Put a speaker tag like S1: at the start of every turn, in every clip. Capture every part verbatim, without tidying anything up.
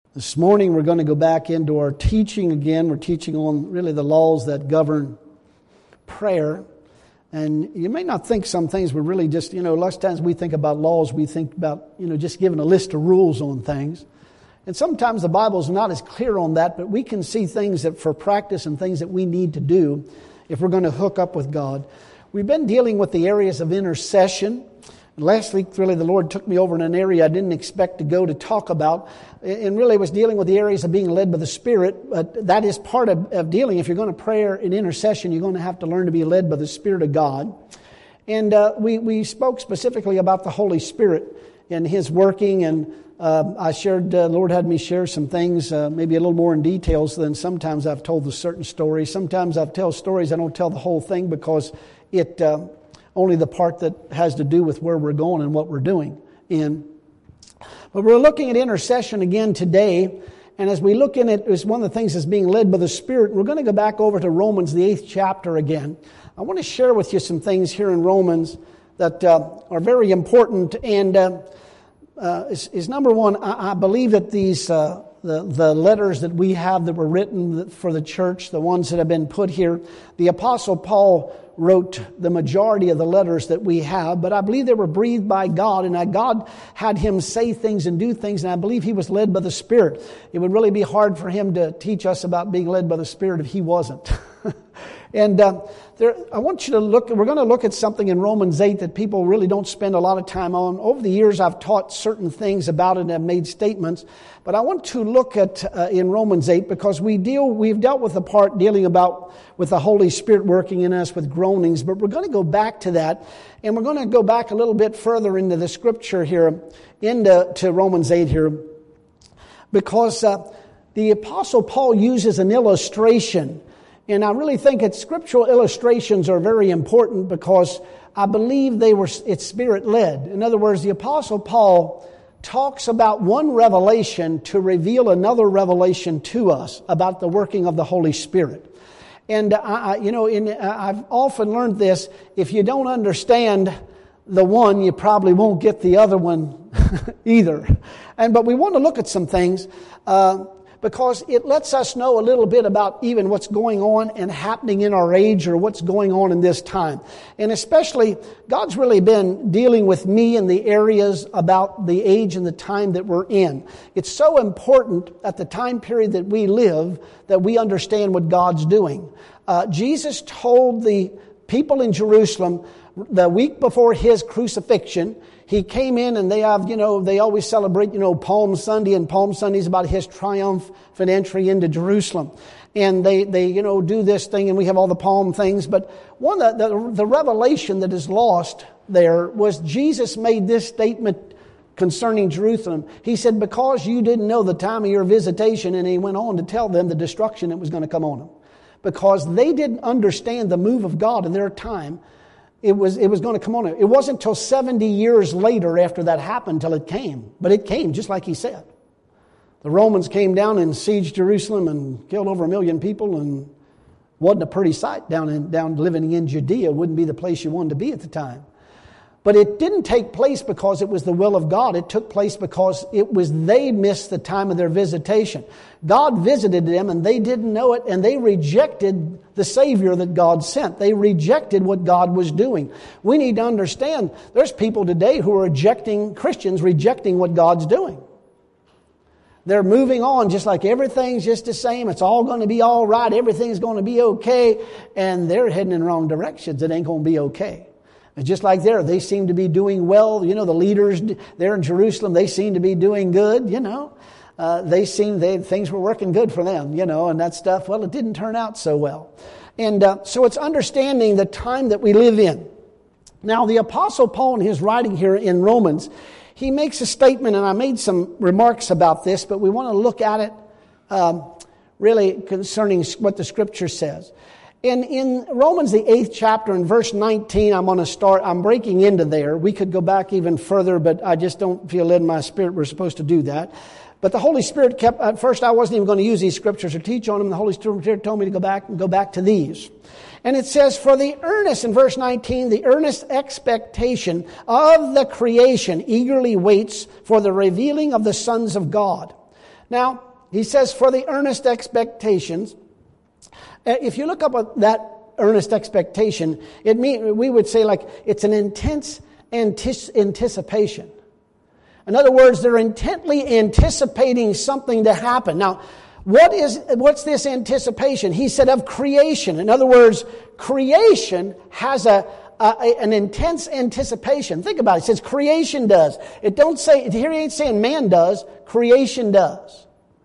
S1: This morning we're going to go back into our teaching again. We're teaching on really the laws that govern prayer. And you may not think some things were really just, you know, lots of times we think about laws, we think about, you know, just giving a list of rules on things. And sometimes the Bible's not as clear on that, but we can see things that for practice and things that we need to do if we're going to hook up with God. We've been dealing with the areas of intercession. Last week, really, the Lord took me over in an area I didn't expect to go to talk about, and really was dealing with the areas of being led by the Spirit. But that is part of, of dealing. If you're going to pray in intercession, you're going to have to learn to be led by the Spirit of God. And uh, we, we spoke specifically about the Holy Spirit and His working, and uh, I shared, uh, the Lord had me share some things, uh, maybe a little more in details than sometimes I've told the certain stories. Sometimes I've tell stories, I don't tell the whole thing because it... Uh, only the part that has to do with where we're going and what we're doing in. But we're looking at intercession again today. And as we look in it, it's one of the things that's being led by the Spirit. We're going to go back over to Romans, the eighth chapter again. I want to share with you some things here in Romans that uh, are very important. And uh, uh, is, is number one, I, I believe that these uh, the, the letters that we have that were written for the church, the ones that have been put here, the Apostle Paul wrote the majority of the letters that we have, but I believe they were breathed by God, and that God had him say things and do things, and I believe he was led by the Spirit. It would really be hard for him to teach us about being led by the Spirit if he wasn't. And uh, there, I want you to look, we're going to look at something in Romans eight that people really don't spend a lot of time on. Over the years, I've taught certain things about it and have made statements, but I want to look at uh, in Romans eight because we deal, we've dealt with the part dealing about with the Holy Spirit working in us with groanings, but we're going to go back to that, and we're going to go back a little bit further into the Scripture here, into to Romans eight here, because uh, the Apostle Paul uses an illustration. And I really think that scriptural illustrations are very important because I believe they were it's Spirit-led. In other words, the Apostle Paul talks about one revelation to reveal another revelation to us about the working of the Holy Spirit. And, I, you know, in, I've often learned this, if you don't understand the one, you probably won't get the other one either. And But we want to look at some things uh because it lets us know a little bit about even what's going on and happening in our age or what's going on in this time. And especially, God's really been dealing with me in the areas about the age and the time that we're in. It's so important at the time period that we live that we understand what God's doing. Uh, Jesus told the people in Jerusalem the week before His crucifixion, He came in and they have, you know, they always celebrate, you know, Palm Sunday, and Palm Sunday is about His triumphant entry into Jerusalem. And they, they, you know, do this thing and we have all the palm things. But one of the, the, the revelation that is lost there was Jesus made this statement concerning Jerusalem. He said, because you didn't know the time of your visitation, and He went on to tell them the destruction that was going to come on them. Because they didn't understand the move of God in their time. It was it was going to come on. It wasn't until seventy years later after that happened till it came. But it came just like He said. The Romans came down and sieged Jerusalem and killed over a million people, and wasn't a pretty sight down in, down living in Judea. Wouldn't be the place you wanted to be at the time. But it didn't take place because it was the will of God. It took place because it was they missed the time of their visitation. God visited them and they didn't know it, and they rejected the Savior that God sent. They rejected what God was doing. We need to understand there's people today who are rejecting, Christians rejecting what God's doing. They're moving on just like everything's just the same. It's all going to be all right. Everything's going to be okay. And they're heading in the wrong directions. It ain't going to be okay. Just like there, they seem to be doing well. You know, the leaders there in Jerusalem, they seem to be doing good, you know. Uh, they seem, they, things were working good for them, you know, and that stuff, well, it didn't turn out so well. And uh, so it's understanding the time that we live in. Now, the Apostle Paul in his writing here in Romans, he makes a statement, and I made some remarks about this, but we want to look at it um, really concerning what the Scripture says. And in Romans, the eighth chapter, in verse nineteen, I'm going to start, I'm breaking into there. We could go back even further, but I just don't feel led in my spirit we're supposed to do that. But the Holy Spirit kept, at first I wasn't even going to use these scriptures or teach on them. The Holy Spirit told me to go back and go back to these. And it says, for the earnest, in verse nineteen, the earnest expectation of the creation eagerly waits for the revealing of the sons of God. Now, he says, for the earnest expectations. If you look up at that earnest expectation, it mean, we would say like it's an intense antis- anticipation. In other words, they're intently anticipating something to happen. Now, what is what's this anticipation? He said of creation. In other words, creation has a, a an intense anticipation. Think about it. It says creation does. It don't say here. He ain't saying man does. Creation does.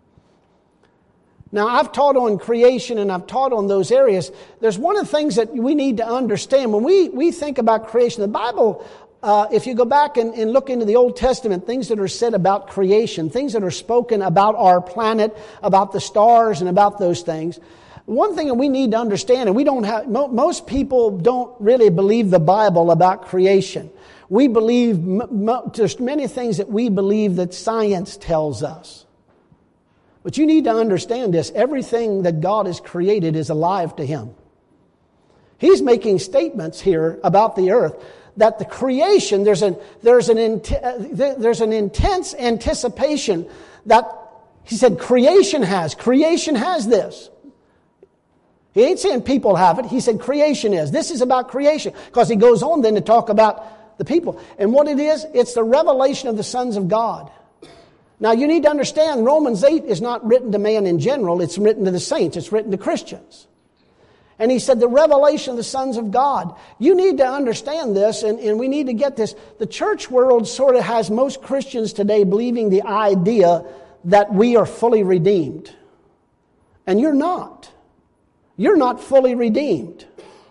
S1: Now, I've taught on creation and I've taught on those areas. There's one of the things that we need to understand when we we think about creation. The Bible. Uh, if you go back and, and look into the Old Testament, things that are said about creation, things that are spoken about our planet, about the stars and about those things. One thing that we need to understand, and we don't have, mo- most people don't really believe the Bible about creation. We believe, m- m- there's many things that we believe that science tells us. But you need to understand this. Everything that God has created is alive to Him. He's making statements here about the earth that the creation, there's an, there's an, there's an intense anticipation that he said creation has. Creation has this. He ain't saying people have it. He said creation is. This is about creation. Because he goes on then to talk about the people. And what it is, it's the revelation of the sons of God. Now you need to understand Romans eight is not written to man in general. It's written to the saints. It's written to Christians. And he said the revelation of the sons of God. You need to understand this, and, and we need to get this. The church world sort of has most Christians today believing the idea that we are fully redeemed. And you're not. You're not fully redeemed.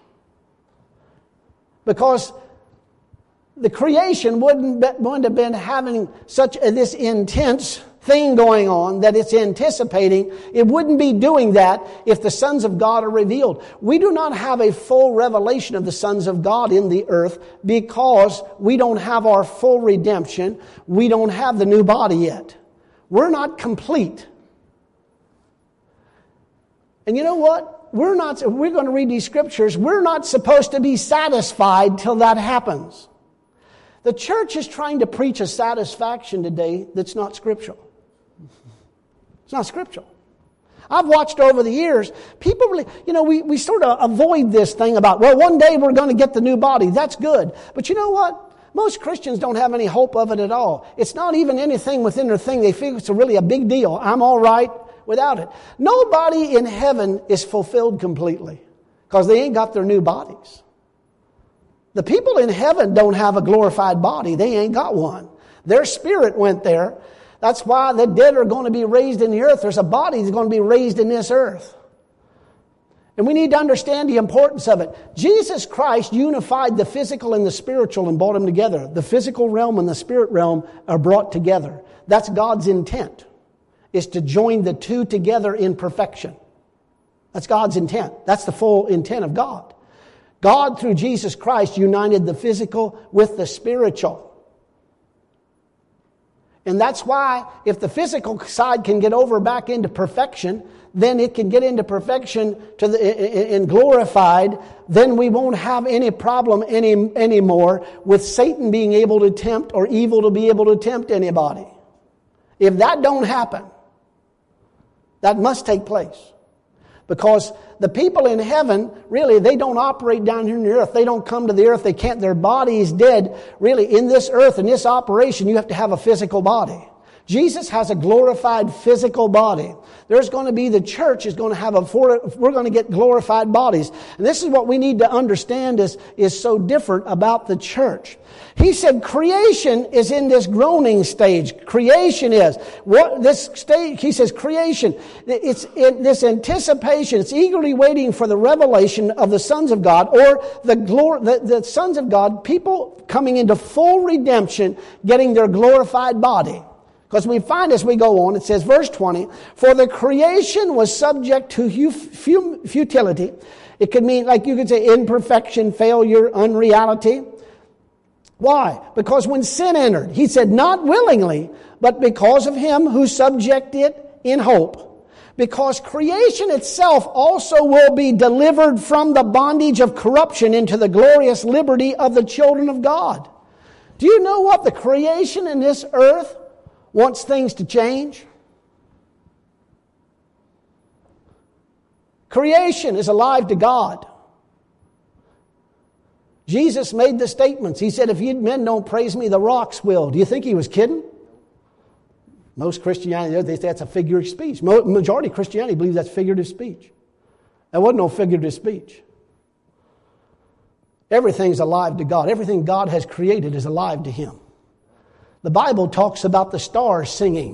S1: Because the creation wouldn't, be, wouldn't have been having such a, this intense thing going on that it's anticipating. It wouldn't be doing that if the sons of God are revealed. We do not have a full revelation of the sons of God in the earth because we don't have our full redemption. We don't have the new body yet. We're not complete. And you know what? We're not, if we're going to read these scriptures, we're not supposed to be satisfied till that happens. The church is trying to preach a satisfaction today that's not scriptural. It's not scriptural. I've watched over the years, people really, you know, we, we sort of avoid this thing about, well, one day we're going to get the new body. That's good. But you know what? Most Christians don't have any hope of it at all. It's not even anything within their thing. They feel it's a really a big deal. I'm all right without it. Nobody in heaven is fulfilled completely because they ain't got their new bodies. The people in heaven don't have a glorified body. They ain't got one. Their spirit went there. That's why the dead are going to be raised in the earth. There's a body that's going to be raised in this earth. And we need to understand the importance of it. Jesus Christ unified the physical and the spiritual and brought them together. The physical realm and the spirit realm are brought together. That's God's intent, is to join the two together in perfection. That's God's intent. That's the full intent of God. God, through Jesus Christ, united the physical with the spiritual. And that's why if the physical side can get over back into perfection, then it can get into perfection to the and glorified, then we won't have any problem any anymore with Satan being able to tempt or evil to be able to tempt anybody. If that don't happen, that must take place. Because the people in heaven, really, they don't operate down here on the earth. They don't come to the earth. They can't. Their body is dead. Really, in this earth, in this operation, you have to have a physical body. Jesus has a glorified physical body. There's going to be, the church is going to have a, we're going to get glorified bodies. And this is what we need to understand is, is so different about the church. He said creation is in this groaning stage. Creation is. What this stage, he says creation, it's in this anticipation. It's eagerly waiting for the revelation of the sons of God, or the glory, the, the sons of God, people coming into full redemption, getting their glorified body. Because we find as we go on, it says, verse twenty, for the creation was subject to futility. It could mean, like you could say, imperfection, failure, unreality. Why? Because when sin entered, he said, not willingly, but because of him who subjected it in hope. Because creation itself also will be delivered from the bondage of corruption into the glorious liberty of the children of God. Do you know what? The creation in this earth wants things to change. Creation is alive to God. Jesus made the statements. He said, if you men don't praise me, the rocks will. Do you think he was kidding? Most Christianity, they say that's a figure of speech. Majority of Christianity believes that's figurative speech. There wasn't no figurative speech. Everything's alive to God. Everything God has created is alive to Him. The Bible talks about the stars singing.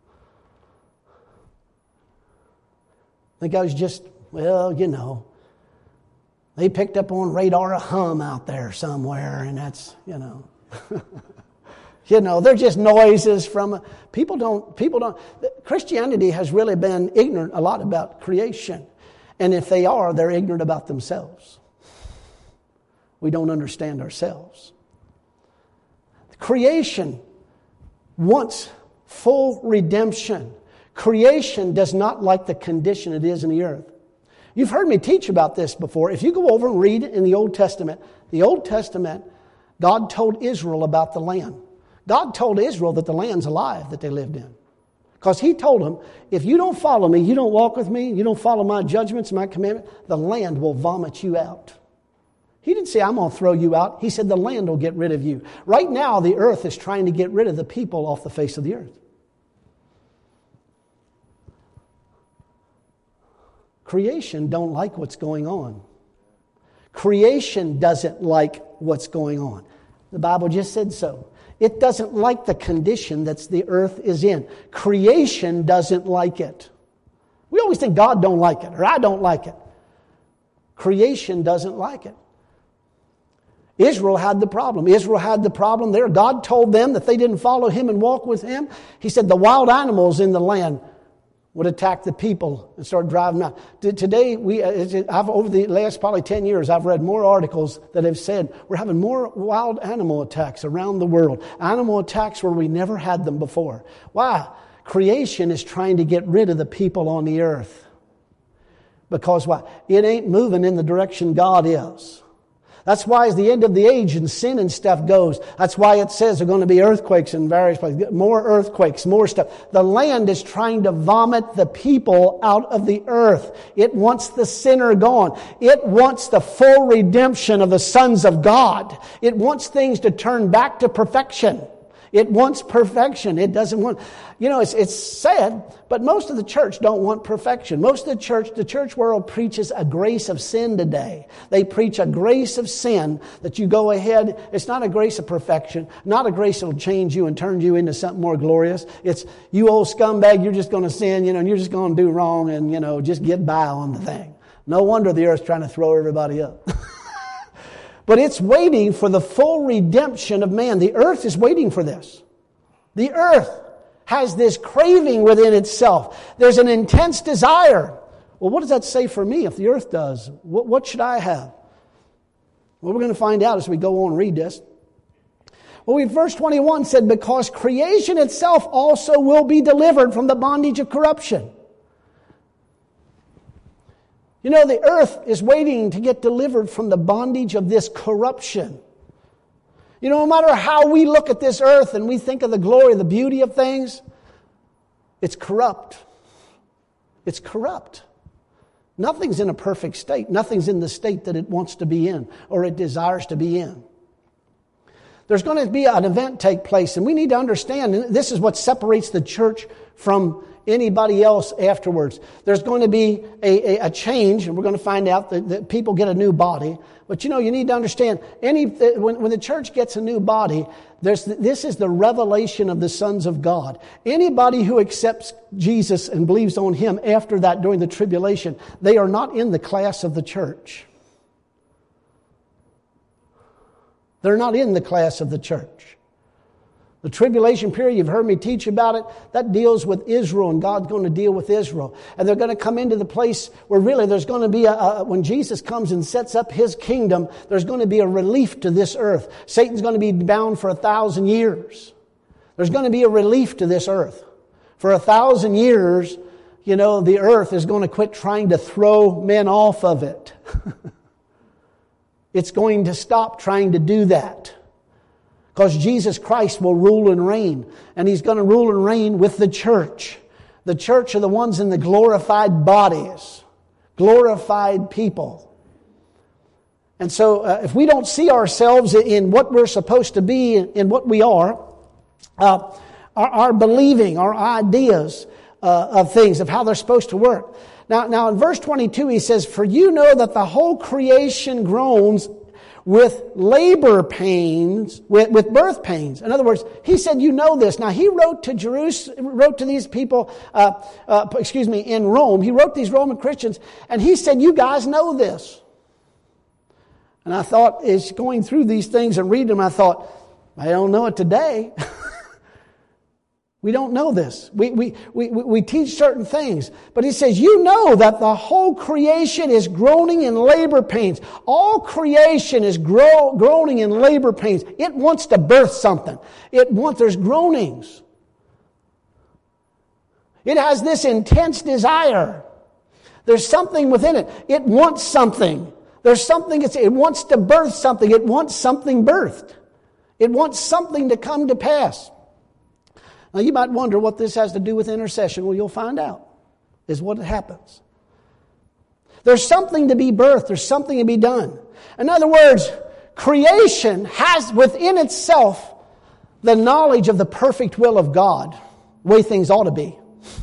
S1: I think I was just, well, you know, they picked up on radar a hum out there somewhere, and that's, you know. You know, they're just noises from, people don't, people don't, Christianity has really been ignorant a lot about creation. And if they are, they're ignorant about themselves. We don't understand ourselves. Creation wants full redemption. Creation does not like the condition it is in the earth. You've heard me teach about this before. If you go over and read in the Old Testament, the Old Testament, God told Israel about the land. God told Israel that the land's alive that they lived in. Because He told them, if you don't follow me, you don't walk with me, you don't follow my judgments, my commandments, the land will vomit you out. He didn't say, I'm going to throw you out. He said, the land will get rid of you. Right now, the earth is trying to get rid of the people off the face of the earth. Creation don't like what's going on. Creation doesn't like what's going on. The Bible just said so. It doesn't like the condition that the earth is in. Creation doesn't like it. We always think God don't like it, or I don't like it. Creation doesn't like it. Israel had the problem. Israel had the problem there. God told them that they didn't follow Him and walk with Him. He said the wild animals in the land would attack the people and start driving them out. Today, we, I've, over the last probably ten years, I've read more articles that have said we're having more wild animal attacks around the world. Animal attacks where we never had them before. Why? Creation is trying to get rid of the people on the earth. Because why? It ain't moving in the direction God is. That's why as the end of the age and sin and stuff goes, that's why it says there are going to be earthquakes in various places. More earthquakes, more stuff. The land is trying to vomit the people out of the earth. It wants the sinner gone. It wants the full redemption of the sons of God. It wants things to turn back to perfection. It wants perfection. It doesn't want, you know, it's, it's sad, but most of the church don't want perfection. Most of the church, the church world preaches a grace of sin today. They preach a grace of sin that you go ahead. It's not a grace of perfection, not a grace that will change you and turn you into something more glorious. It's, you old scumbag, you're just going to sin, you know, and you're just going to do wrong and, you know, just get by on the thing. No wonder the earth's trying to throw everybody up. But it's waiting for the full redemption of man. The earth is waiting for this. The earth has this craving within itself. There's an intense desire. Well, what does that say for me if the earth does? What, what should I have? Well, we're going to find out as we go on and read this. Well, we, verse twenty-one said, because creation itself also will be delivered from the bondage of corruption. You know, the earth is waiting to get delivered from the bondage of this corruption. You know, no matter how we look at this earth and we think of the glory, the beauty of things, it's corrupt. It's corrupt. Nothing's in a perfect state. Nothing's in the state that it wants to be in or it desires to be in. There's going to be an event take place, and we need to understand, and this is what separates the church from anybody else afterwards. There's going to be a, a, a change, and we're going to find out that, that people get a new body. But you know, you need to understand, any when, when the church gets a new body, there's this is the revelation of the sons of God. Anybody who accepts Jesus and believes on Him after that during the tribulation, they are not in the class of the church. They're not in the class of the church. The tribulation period, you've heard me teach about it, that deals with Israel, and God's going to deal with Israel. And they're going to come into the place where really there's going to be, a, a when Jesus comes and sets up His kingdom, there's going to be a relief to this earth. Satan's going to be bound for a thousand years. There's going to be a relief to this earth. For a thousand years, you know, the earth is going to quit trying to throw men off of it. It's going to stop trying to do that. Because Jesus Christ will rule and reign. And He's going to rule and reign with the church. The church are the ones in the glorified bodies. glorified people. And so uh, if we don't see ourselves in what we're supposed to be, in what we are, uh, our, our believing, our ideas uh, of things, of how they're supposed to work. Now, now in verse twenty-two he says, "For you know that the whole creation groans with labor pains, with, with birth pains." In other words, he said, you know this. Now, he wrote to Jerusalem, wrote to these people, uh, uh, excuse me, in Rome. He wrote these Roman Christians, and he said, you guys know this. And I thought, as going through these things and reading them, I thought, I don't know it today. We don't know this. We, we, we, we teach certain things. But he says, you know that the whole creation is groaning in labor pains. All creation is gro- groaning in labor pains. It wants to birth something. It wants, there's groanings. It has this intense desire. There's something within it. It wants something. There's something, it's, it wants to birth something. It wants something birthed. It wants something to come to pass. Now you might wonder what this has to do with intercession. Well, you'll find out, is what happens. There's something to be birthed. There's something to be done. In other words, creation has within itself the knowledge of the perfect will of God, the way things ought to be.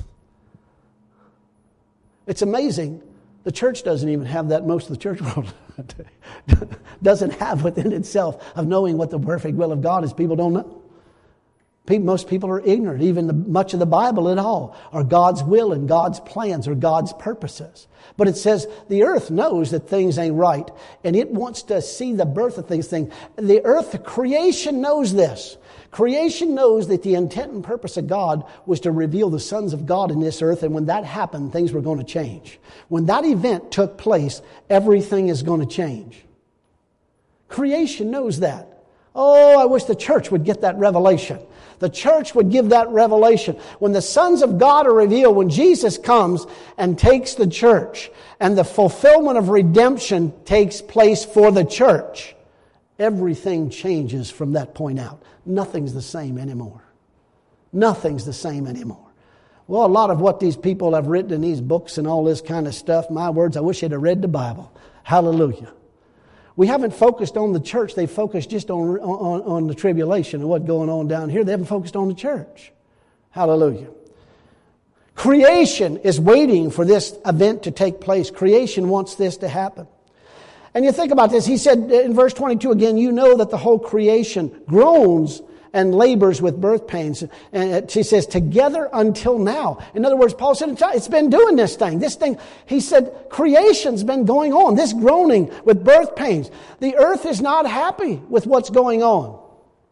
S1: It's amazing. The church doesn't even have that. Most of the church world doesn't have within itself of knowing what the perfect will of God is. People don't know. People, most people are ignorant. Even the, much of the Bible at all are God's will and God's plans or God's purposes. But it says the earth knows that things ain't right, and it wants to see the birth of these things. The earth, the creation knows this. Creation knows that the intent and purpose of God was to reveal the sons of God in this earth, and when that happened, things were going to change. When that event took place, everything is going to change. Creation knows that. Oh, I wish the church would get that revelation. The church would give that revelation. When the sons of God are revealed, when Jesus comes and takes the church, and the fulfillment of redemption takes place for the church, everything changes from that point out. Nothing's the same anymore. Nothing's the same anymore. Well, a lot of what these people have written in these books and all this kind of stuff, my words, I wish they'd have read the Bible. Hallelujah. We haven't focused on the church. They focused just on, on, on the tribulation and what's going on down here. They haven't focused on the church. Hallelujah. Creation is waiting for this event to take place. Creation wants this to happen. And you think about this. He said in verse twenty-two again, you know that the whole creation groans and labors with birth pains. And he says, together until now. In other words, Paul said, it's been doing this thing. This thing, he said, creation's been going on. This groaning with birth pains. The earth is not happy with what's going on.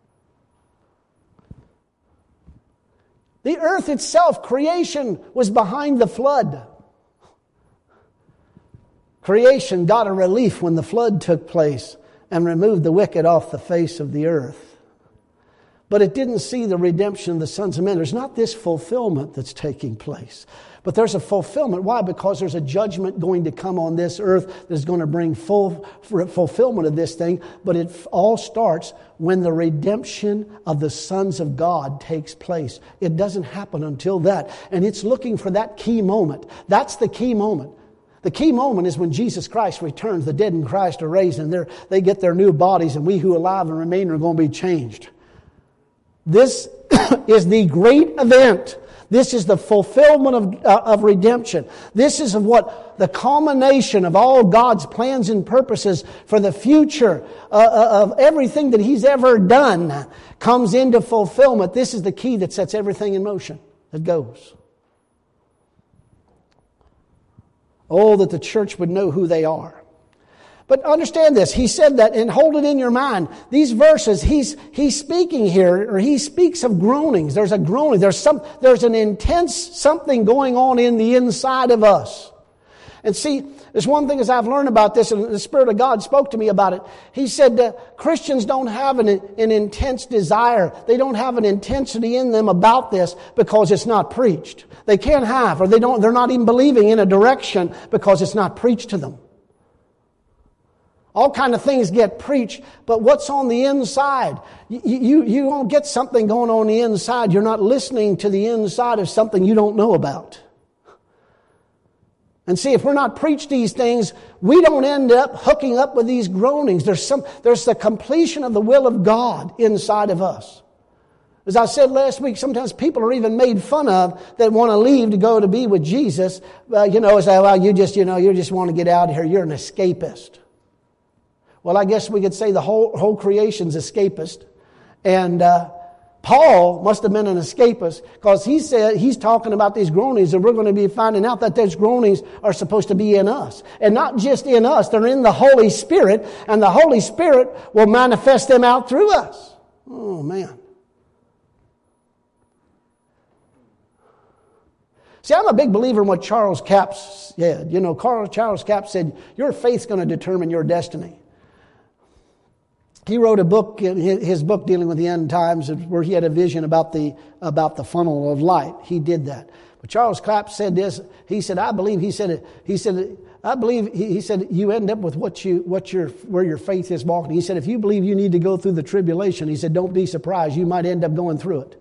S1: The earth itself, creation, was behind the flood. Creation got a relief when the flood took place and removed the wicked off the face of the earth. But it didn't see the redemption of the sons of men. There's not this fulfillment that's taking place. But there's a fulfillment. Why? Because there's a judgment going to come on this earth that's going to bring full fulfillment of this thing. But it all starts when the redemption of the sons of God takes place. It doesn't happen until that. And it's looking for that key moment. That's the key moment. The key moment is when Jesus Christ returns. The dead in Christ are raised and they get their new bodies, and we who are alive and remain are going to be changed. This is the great event. This is the fulfillment of, uh, of redemption. This is what the culmination of all God's plans and purposes for the future uh, of everything that He's ever done comes into fulfillment. This is the key that sets everything in motion. It goes. Oh, that the church would know who they are. But understand this. He said that, and hold it in your mind. These verses, he's he's speaking here, or he speaks of groanings. There's a groaning. There's some. There's an intense something going on in the inside of us. And see, there's one thing as I've learned about this, and the Spirit of God spoke to me about it. He said that Christians don't have an, an intense desire. They don't have an intensity in them about this because it's not preached. They can't have, or they don't. They're not even believing in a direction because it's not preached to them. All kind of things get preached, but what's on the inside? You, you, you don't get something going on the inside. You're not listening to the inside of something you don't know about. And see, if we're not preached these things, we don't end up hooking up with these groanings. There's some, there's the completion of the will of God inside of us. As I said last week, sometimes people are even made fun of that want to leave to go to be with Jesus. Uh, you know, say, well, you just, you know, you just want to get out of here. You're an escapist. Well, I guess we could say the whole whole creation's escapist. And uh, Paul must have been an escapist because he said he's talking about these groanings, and we're going to be finding out that those groanings are supposed to be in us. And not just in us, they're in the Holy Spirit, and the Holy Spirit will manifest them out through us. Oh, man. See, I'm a big believer in what Charles Capps said. You know, Charles Capps said, your faith's going to determine your destiny. He wrote a book, his book dealing with the end times, where he had a vision about the about the funnel of light. He did that. But Charles Capps said this. He said, I believe, he said, he said, I believe, he said, you end up with what you, what your, where your faith is walking. He said, if you believe you need to go through the tribulation, he said, don't be surprised. You might end up going through it.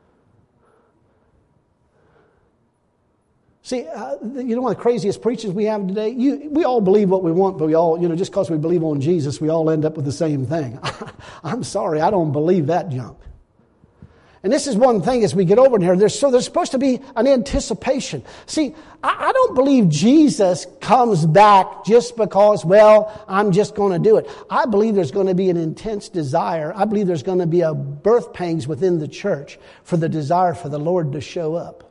S1: See, uh, you know one of the craziest preachers we have today? You, we all believe what we want, but we all, you know, just because we believe on Jesus, we all end up with the same thing. I'm sorry, I don't believe that junk. And this is one thing as we get over in here. There's, so there's supposed to be an anticipation. See, I, I don't believe Jesus comes back just because, well, I'm just going to do it. I believe there's going to be an intense desire. I believe there's going to be a birth pangs within the church for the desire for the Lord to show up.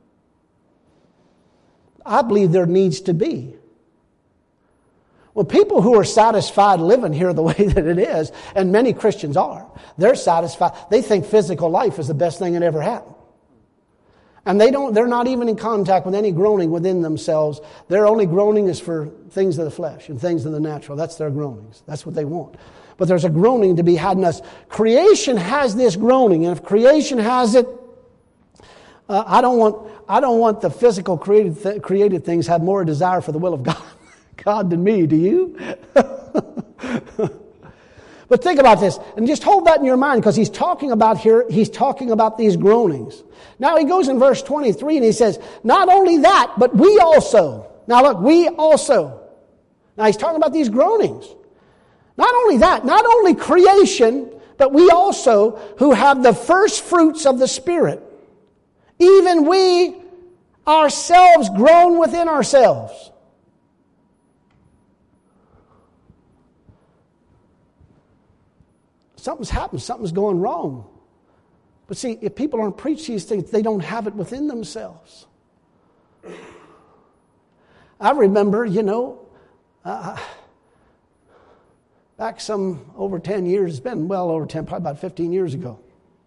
S1: I believe there needs to be. Well, people who are satisfied living here the way that it is, and many Christians are, they're satisfied. They think physical life is the best thing that ever happened. And they don't, they're not even in contact with any groaning within themselves. Their only groaning is for things of the flesh and things of the natural. That's their groanings. That's what they want. But there's a groaning to be had in us. Creation has this groaning, and if creation has it, uh, I don't want I don't want the physical created th- created things have more desire for the will of God, God than me. Do you? But think about this, and just hold that in your mind, because he's talking about here, he's talking about these groanings. Now he goes in verse twenty-three and he says, not only that, but we also. Now look, we also. Now he's talking about these groanings. Not only that, not only creation, but we also who have the first fruits of the Spirit. Even we ourselves groan within ourselves. Something's happened. Something's going wrong. But see, if people aren't preaching these things, they don't have it within themselves. I remember, you know, uh, back some over ten years, it's been well over ten, probably about fifteen years ago.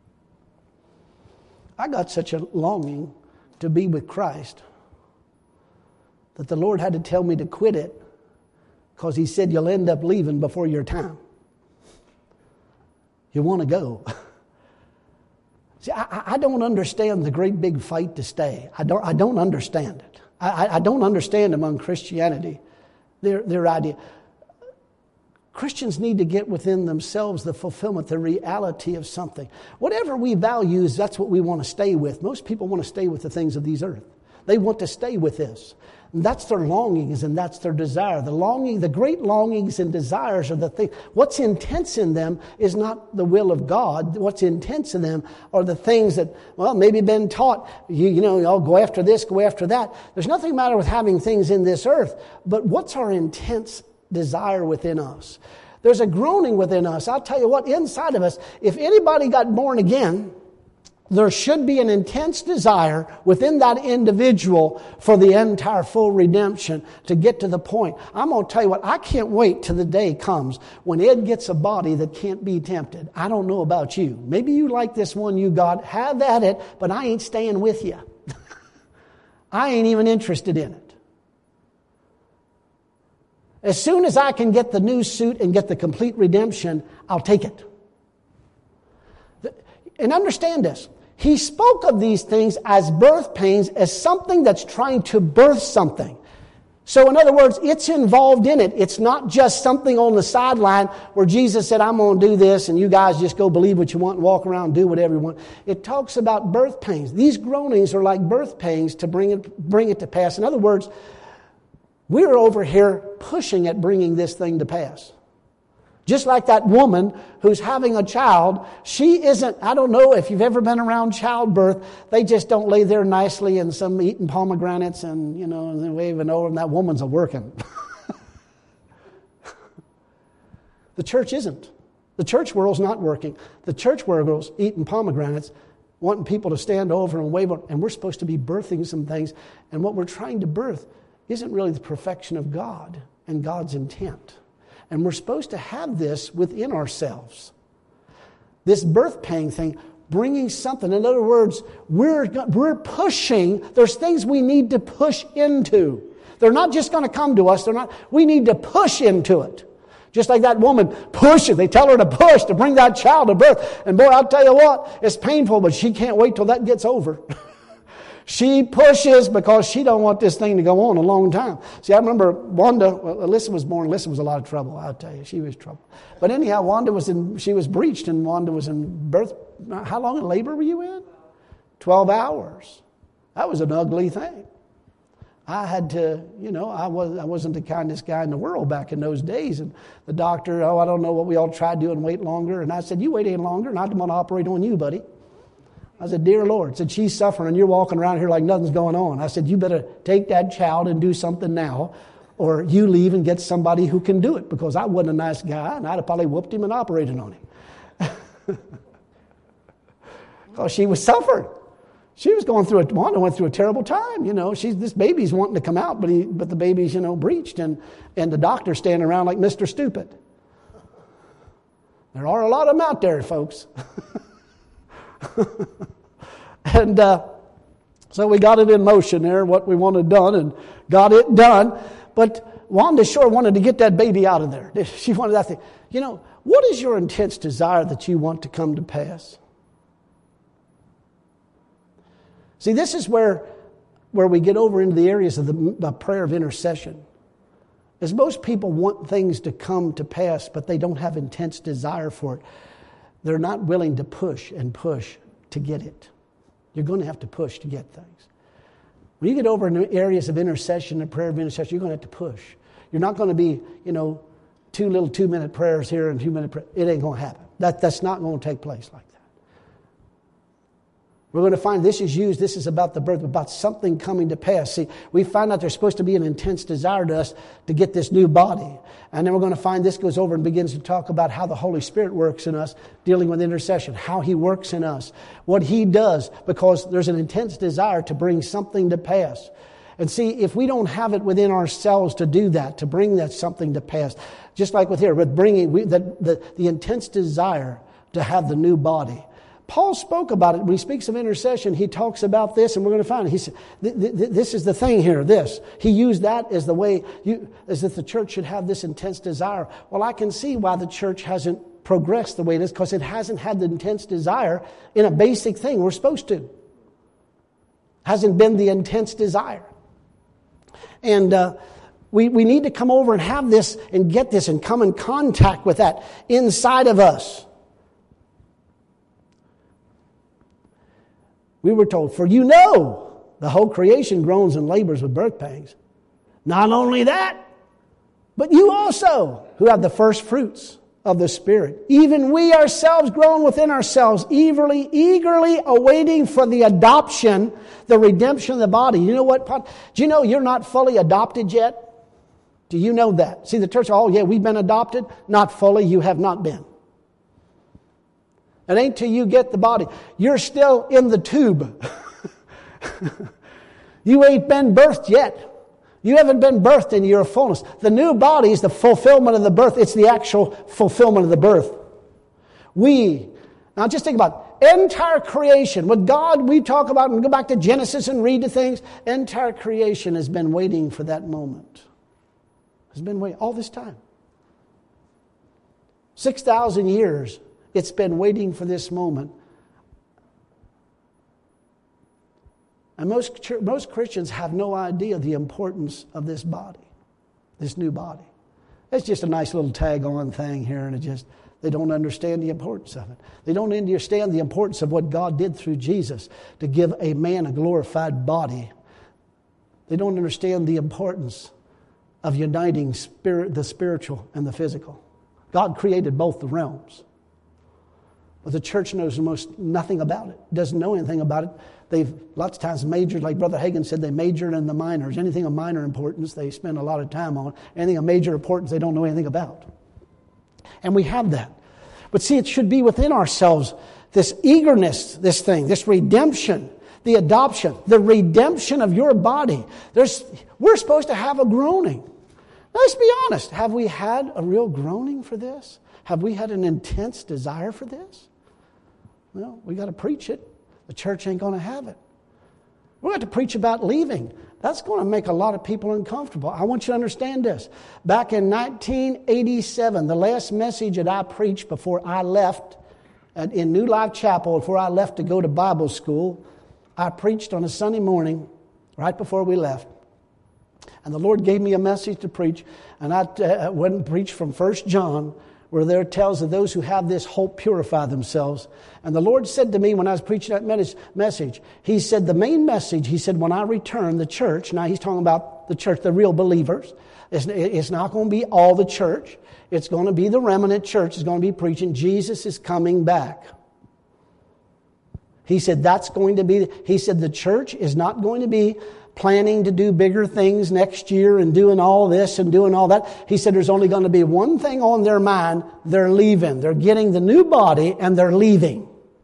S1: I got such a longing to be with Christ that the Lord had to tell me to quit it, because he said you'll end up leaving before your time. You want to go. See, I, I don't understand the great big fight to stay. I don't, I don't understand it. I, I don't understand among Christianity their, their idea. Christians need to get within themselves the fulfillment, the reality of something. Whatever we value, that's what we want to stay with. Most people want to stay with the things of these earth. They want to stay with this. And that's their longings and that's their desire. The longing, the great longings and desires are the thing. What's intense in them is not the will of God. What's intense in them are the things that, well, maybe been taught. You, you know, I'll go after this, go after that. There's nothing matter with having things in this earth. But what's our intense desire within us? There's a groaning within us. I'll tell you what, inside of us, if anybody got born again, there should be an intense desire within that individual for the entire full redemption to get to the point. I'm going to tell you what, I can't wait till the day comes when Ed gets a body that can't be tempted. I don't know about you. Maybe you like this one you got. Have at it, but I ain't staying with you. I ain't even interested in it. As soon as I can get the new suit and get the complete redemption, I'll take it. And understand this. He spoke of these things as birth pains, as something that's trying to birth something. So in other words, it's involved in it. It's not just something on the sideline where Jesus said, I'm going to do this and you guys just go believe what you want and walk around and do whatever you want. It talks about birth pains. These groanings are like birth pains to bring it, bring it to pass. In other words, We're over here pushing at bringing this thing to pass. Just like that woman who's having a child, she isn't, I don't know if you've ever been around childbirth, they just don't lay there nicely and some eating pomegranates and, you know, and waving over, and that woman's a working. The church isn't. The church world's not working. The church world's eating pomegranates, wanting people to stand over and wave, and we're supposed to be birthing some things, and what we're trying to birth isn't really the perfection of God and God's intent. And we're supposed to have this within ourselves. This birth pain thing, bringing something. In other words, we're, we're pushing. There's things we need to push into. They're not just going to come to us. They're not. We need to push into it. Just like that woman pushes. They tell her to push to bring that child to birth. And boy, I'll tell you what, it's painful, but she can't wait till that gets over. She pushes because she don't want this thing to go on a long time. See, I remember Wanda, well, Alyssa was born. Alyssa was a lot of trouble, I'll tell you. She was trouble. But anyhow, Wanda was in, she was breached, and Wanda was in birth. How long in labor were you in? Twelve hours. That was an ugly thing. I had to, you know, I, was, I wasn't the kindest guy in the world back in those days. And the doctor, oh, I don't know what we all tried doing, wait longer. And I said, you wait any longer, and I don't want to operate on you, buddy. I said, dear Lord, I said, she's suffering and you're walking around here like nothing's going on. I said, you better take that child and do something now, or you leave and get somebody who can do it, because I wasn't a nice guy and I'd have probably whooped him and operated on him. Because she was suffering. She was going through it. Wanda went through a terrible time. You know, she's this baby's wanting to come out, but he, but the baby's, you know, breached, and, and the doctor's standing around like Mister Stupid. There are a lot of them out there, folks. And uh, so we got it in motion there, what we wanted done, and got it done. But Wanda sure wanted to get that baby out of there. She wanted that thing. You know, what is your intense desire that you want to come to pass? See, this is where, where we get over into the areas of the, the prayer of intercession. As most people want things to come to pass, but they don't have intense desire for it. They're not willing to push and push to get it. You're going to have to push to get things. When you get over in the areas of intercession and prayer of intercession, you're going to have to push. You're not going to be, you know, two little two-minute prayers here and two-minute prayers. It ain't going to happen. That, that's not going to take place like that. We're going to find this is used, this is about the birth, about something coming to pass. See, we find out there's supposed to be an intense desire to us to get this new body. And then we're going to find this goes over and begins to talk about how the Holy Spirit works in us, dealing with intercession, how He works in us, what He does, because there's an intense desire to bring something to pass. And see, if we don't have it within ourselves to do that, to bring that something to pass, just like with here, with bringing we, the, the, the intense desire to have the new body. Paul spoke about it. When he speaks of intercession, he talks about this, and we're going to find it. He said, this is the thing here, this. He used that as the way, you, as if the church should have this intense desire. Well, I can see why the church hasn't progressed the way it is, because it hasn't had the intense desire in a basic thing we're supposed to. Hasn't been the intense desire. And uh, we, we need to come over and have this and get this and come in contact with that inside of us. We were told, for you know, the whole creation groans and labors with birth pangs. Not only that, but you also, who have the first fruits of the Spirit, even we ourselves groan within ourselves, eagerly, eagerly awaiting for the adoption, the redemption of the body. You know what? Do you know you're not fully adopted yet? Do you know that? See, the church, oh yeah, we've been adopted. Not fully, you have not been. It ain't till you get the body. You're still in the tube. You ain't been birthed yet. You haven't been birthed into your fullness. The new body is the fulfillment of the birth. It's the actual fulfillment of the birth. We, now just think about it. Entire creation. With God, we talk about, and go back to Genesis and read the things. Entire creation has been waiting for that moment. Has been waiting all this time. Six thousand years. It's been waiting for this moment. And most, most Christians have no idea the importance of this body, this new body. It's just a nice little tag-on thing here, and it just, they don't understand the importance of it. They don't understand the importance of what God did through Jesus to give a man a glorified body. They don't understand the importance of uniting spirit, the spiritual and the physical. God created both the realms. But the church knows most nothing about it, doesn't know anything about it. They've lots of times majored, like Brother Hagin said, they majored in the minors. Anything of minor importance, they spend a lot of time on. Anything of major importance, they don't know anything about. And we have that. But see, it should be within ourselves, this eagerness, this thing, this redemption, the adoption, the redemption of your body. There's, we're supposed to have a groaning. Now, let's be honest. Have we had a real groaning for this? Have we had an intense desire for this? Well, we got to preach it. The church ain't going to have it. We're going to preach about leaving. That's going to make a lot of people uncomfortable. I want you to understand this. Back in nineteen eighty-seven, the last message that I preached before I left at, in New Life Chapel, before I left to go to Bible school, I preached on a Sunday morning right before we left. And the Lord gave me a message to preach, and I uh, went and preached from First John, where there it tells of those who have this hope purify themselves. And the Lord said to me when I was preaching that message, He said, the main message, He said, when I return, the church, now He's talking about the church, the real believers. It's, it's not going to be all the church. It's going to be the remnant church is going to be preaching, Jesus is coming back. He said, that's going to be, He said, the church is not going to be planning to do bigger things next year and doing all this and doing all that. He said there's only going to be one thing on their mind. They're leaving. They're getting the new body and they're leaving.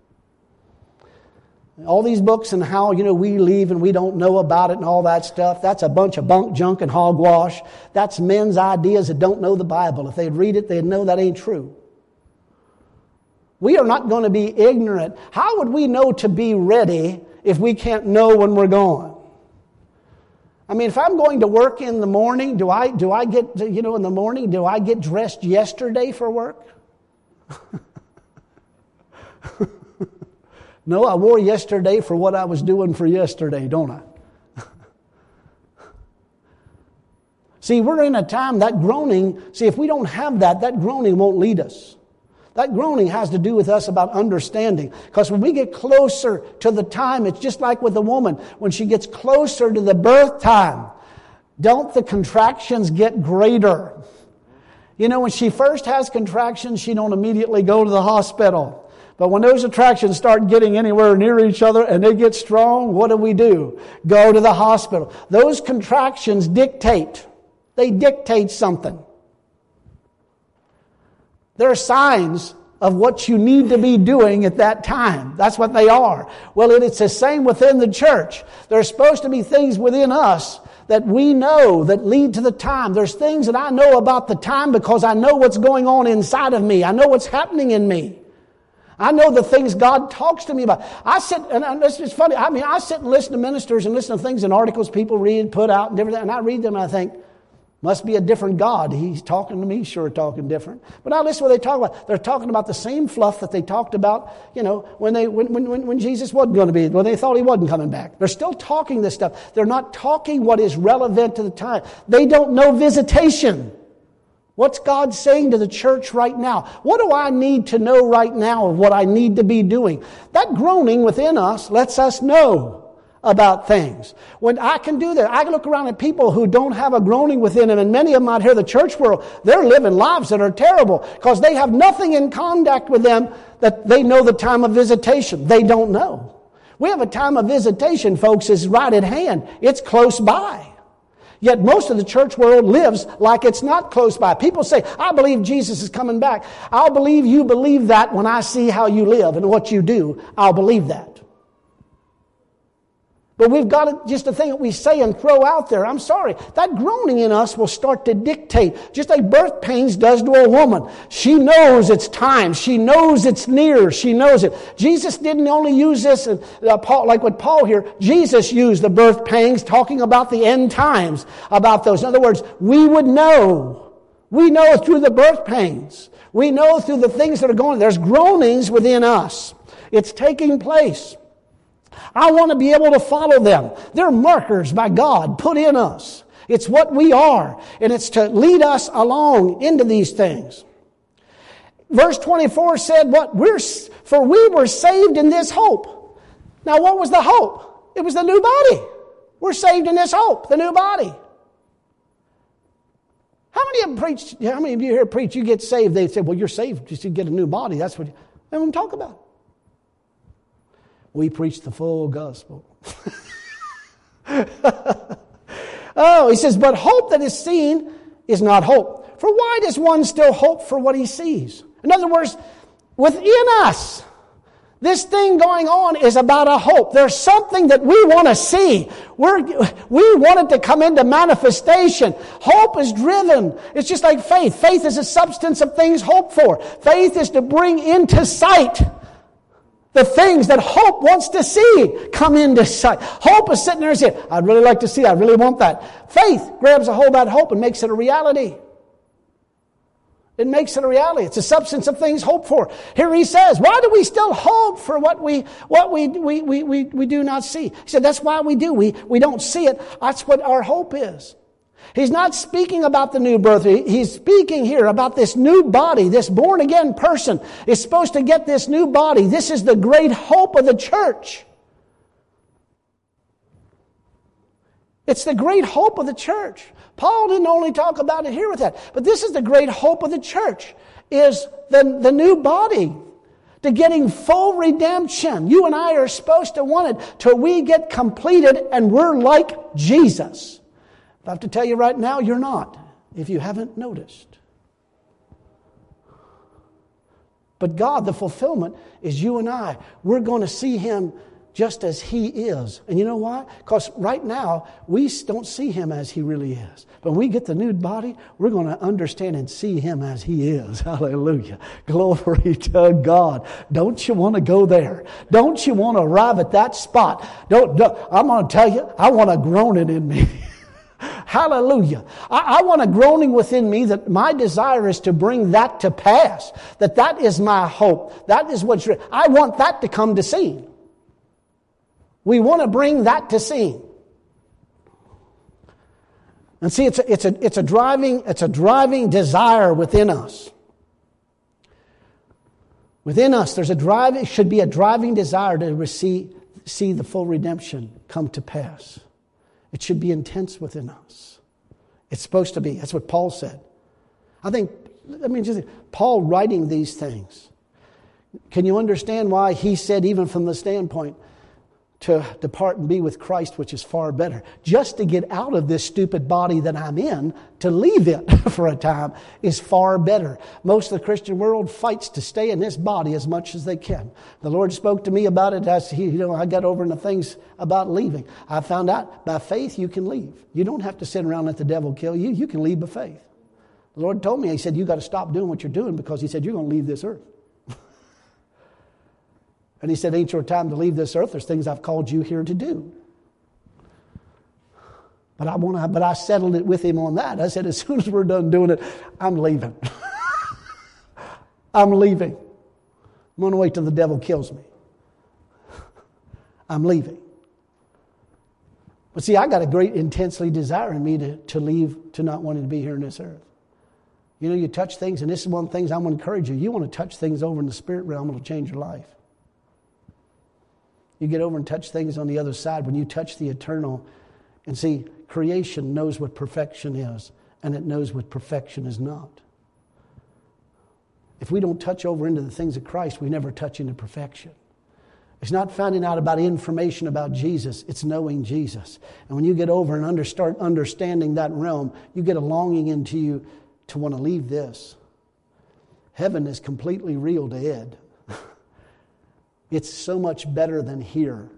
S1: All these books and how, you know, we leave and we don't know about it and all that stuff, that's a bunch of bunk, junk, and hogwash. That's men's ideas that don't know the Bible. If they'd read it, they'd know that ain't true. We are not going to be ignorant. How would we know to be ready if we can't know when we're going? I mean, if I'm going to work in the morning, do I do I get, you know, in the morning, do I get dressed yesterday for work? No, I wore yesterday for what I was doing for yesterday, don't I? See, we're in a time, that groaning, see, if we don't have that, that groaning won't lead us. That groaning has to do with us about understanding. Because when we get closer to the time, it's just like with the woman. When she gets closer to the birth time, don't the contractions get greater? You know, when she first has contractions, she don't immediately go to the hospital. But when those contractions start getting anywhere near each other and they get strong, what do we do? Go to the hospital. Those contractions dictate. They dictate something. They're signs of what you need to be doing at that time. That's what they are. Well, it's the same within the church. There's supposed to be things within us that we know that lead to the time. There's things that I know about the time because I know what's going on inside of me. I know what's happening in me. I know the things God talks to me about. I sit, and it's just funny, I mean, I sit and listen to ministers and listen to things and articles people read, put out, and everything, and I read them and I think, must be a different God. He's talking to me, sure talking different. But now listen to what they talk about. They're talking about the same fluff that they talked about, you know, when they when when when Jesus wasn't going to be, when they thought He wasn't coming back. They're still talking this stuff. They're not talking what is relevant to the time. They don't know visitation. What's God saying to the church right now? What do I need to know right now of what I need to be doing? That groaning within us lets us know about things. When I can do that, I can look around at people who don't have a groaning within them, and many of them out here in the church world, they're living lives that are terrible because they have nothing in contact with them that they know the time of visitation. They don't know. We have a time of visitation, folks, is right at hand. It's close by. Yet most of the church world lives like it's not close by. People say, I believe Jesus is coming back. I'll believe you believe that when I see how you live and what you do. I'll believe that. But we've got to, just the thing that we say and throw out there, I'm sorry, that groaning in us will start to dictate, just like birth pains does to a woman. She knows it's time. She knows it's near. She knows it. Jesus didn't only use this, uh, Paul, like with Paul here, Jesus used the birth pangs talking about the end times, about those. In other words, we would know. We know through the birth pains. We know through the things that are going on. There's groanings within us. It's taking place. I want to be able to follow them. They're markers by God put in us. It's what we are, and it's to lead us along into these things. Verse twenty-four said, "What we're for we were saved in this hope." Now, what was the hope? It was the new body. We're saved in this hope, the new body. many of them preach, how many of you here preach, you get saved, they say, well, you're saved just to get a new body. That's what, that's what I'm talking about. We preach the full gospel. Oh, he says, but hope that is seen is not hope. For why does one still hope for what he sees? In other words, within us, this thing going on is about a hope. There's something that we want to see. We're, we want it to come into manifestation. Hope is driven. It's just like faith. Faith is a substance of things hoped for. Faith is to bring into sight the things that hope wants to see come into sight. Hope is sitting there and saying, I'd really like to see that. I really want that. Faith grabs a hold of that hope and makes it a reality. It makes it a reality. It's a substance of things hoped for. Here he says, why do we still hope for what we what we we we we, we do not see? He said, that's why we do. We, we don't see it. That's what our hope is. He's not speaking about the new birth. He's speaking here about this new body. This born-again person is supposed to get this new body. This is the great hope of the church. It's the great hope of the church. Paul didn't only talk about it here with that, but this is the great hope of the church, is the, the new body, to getting full redemption. You and I are supposed to want it till we get completed and we're like Jesus. I have to tell you right now, you're not, if you haven't noticed. But God, the fulfillment, is you and I. We're going to see Him just as He is. And you know why? Because right now, we don't see Him as He really is. But when we get the new body, we're going to understand and see Him as He is. Hallelujah. Glory to God. Don't you want to go there? Don't you want to arrive at that spot? Don't, don't I'm going to tell you, I want a groaning in me. Hallelujah. I, I want a groaning within me that my desire is to bring that to pass. That that is my hope. That is what's real. I want that to come to scene. We want to bring that to scene. And see, it's a, it's a, it's a driving, it's a driving desire within us. Within us, there's a drive, it should be a driving desire to receive, see the full redemption come to pass. It should be intense within us. It's supposed to be. That's what Paul said. I think, I mean, just Paul writing these things. Can you understand why he said, even from the standpoint, to depart and be with Christ, which is far better? Just to get out of this stupid body that I'm in, to leave it for a time, is far better. Most of the Christian world fights to stay in this body as much as they can. The Lord spoke to me about it as he, you know, I got over into things about leaving. I found out by faith you can leave. You don't have to sit around and let the devil kill you. You can leave by faith. The Lord told me, He said, you got to stop doing what you're doing, because He said, you're going to leave this earth. And He said, ain't your time to leave this earth. There's things I've called you here to do. But I want to, but I settled it with Him on that. I said, as soon as we're done doing it, I'm leaving. I'm leaving. I'm going to wait till the devil kills me. I'm leaving. But see, I got a great intensely desire in me to, to leave, to not wanting to be here on this earth. You know, you touch things, and this is one of the things I'm going to encourage you. You want to touch things over in the spirit realm, it'll change your life. You get over and touch things on the other side. When you touch the eternal, and see, creation knows what perfection is, and it knows what perfection is not. If we don't touch over into the things of Christ, we never touch into perfection. It's not finding out about information about Jesus. It's knowing Jesus. And when you get over and under, start understanding that realm, you get a longing into you to want to leave this. Heaven is completely real to Ed. It's so much better than here.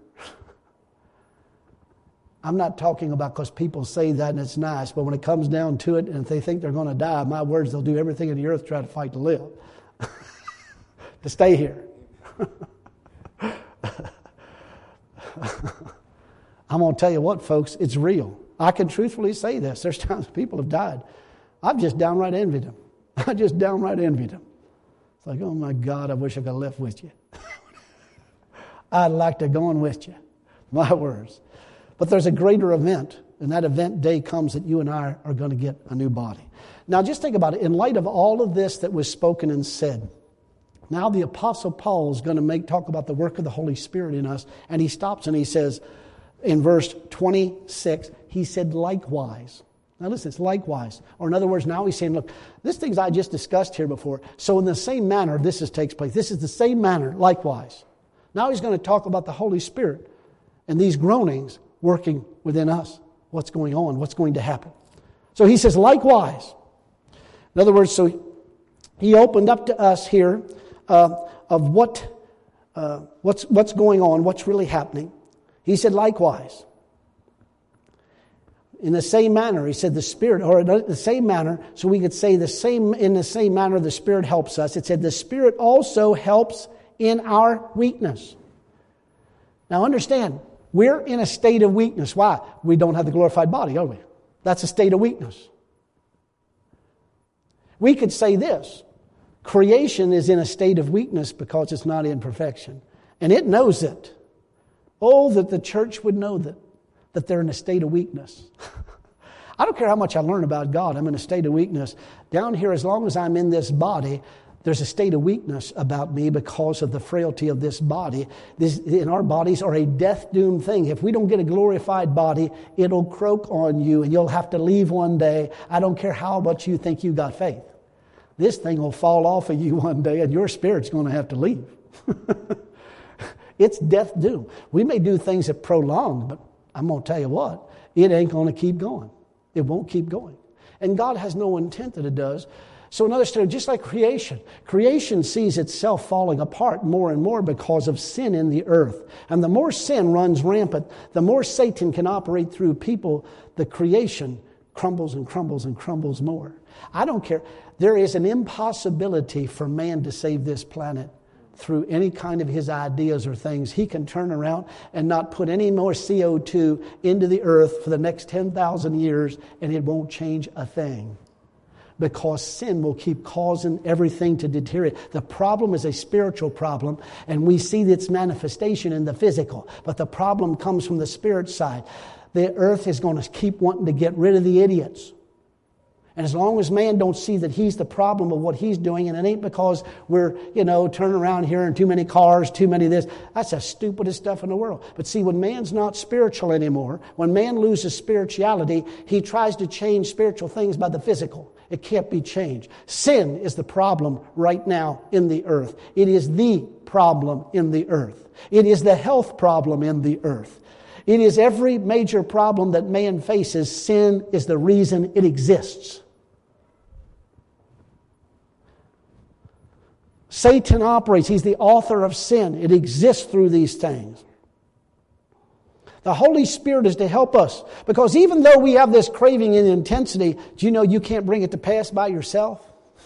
S1: I'm not talking about because people say that and it's nice, but when it comes down to it, and if they think they're going to die, my words, they'll do everything in the earth to try to fight to live. To stay here. I'm going to tell you what, folks, it's real. I can truthfully say this. There's times people have died. I've just downright envied them. I just downright envied them. It's like, oh my God, I wish I could have left with you. I'd like to go on with you. My words. But there's a greater event, and that event day comes that you and I are going to get a new body. Now just think about it. In light of all of this that was spoken and said, now the Apostle Paul is going to make talk about the work of the Holy Spirit in us, and he stops and he says, in verse twenty-six, he said, likewise. Now listen, it's likewise. Or in other words, now he's saying, look, this things I just discussed here before. So in the same manner, this is, takes place. This is the same manner, likewise. Now he's going to talk about the Holy Spirit and these groanings working within us. What's going on? What's going to happen? So he says, likewise. In other words, so he opened up to us here uh, of what uh, what's what's going on, what's really happening. He said, likewise. In the same manner, he said the Spirit, or in the same manner, so we could say the same, in the same manner the Spirit helps us. It said the Spirit also helps in our weakness. Now understand, we're in a state of weakness. Why? We don't have the glorified body, are we? That's a state of weakness. We could say this, creation is in a state of weakness because it's not in perfection. And it knows it. Oh, that the church would know that. That they're in a state of weakness. I don't care how much I learn about God, I'm in a state of weakness. Down here, as long as I'm in this body, there's a state of weakness about me because of the frailty of this body. This, in our bodies are a death-doomed thing. If we don't get a glorified body, it'll croak on you and you'll have to leave one day. I don't care how much you think you got faith. This thing will fall off of you one day and your spirit's going to have to leave. It's death-doomed. We may do things that prolong, but I'm going to tell you what, it ain't going to keep going. It won't keep going. And God has no intent that it does. So another story, just like creation. Creation sees itself falling apart more and more because of sin in the earth. And the more sin runs rampant, the more Satan can operate through people, the creation crumbles and crumbles and crumbles more. I don't care. There is an impossibility for man to save this planet through any kind of his ideas or things. He can turn around and not put any more C O two into the earth for the next ten thousand years, and it won't change a thing. Because sin will keep causing everything to deteriorate. The problem is a spiritual problem, and we see its manifestation in the physical. But the problem comes from the spirit side. The earth is going to keep wanting to get rid of the idiots. And as long as man don't see that he's the problem of what he's doing, and it ain't because we're, you know, turning around here and too many cars, too many this, that's the stupidest stuff in the world. But see, when man's not spiritual anymore, when man loses spirituality, he tries to change spiritual things by the physical. It can't be changed. Sin is the problem right now in the earth. It is the problem in the earth. It is the health problem in the earth. It is every major problem that man faces. Sin is the reason it exists. Satan operates. He's the author of sin. It exists through these things. The Holy Spirit is to help us. Because even though we have this craving and intensity, do you know you can't bring it to pass by yourself?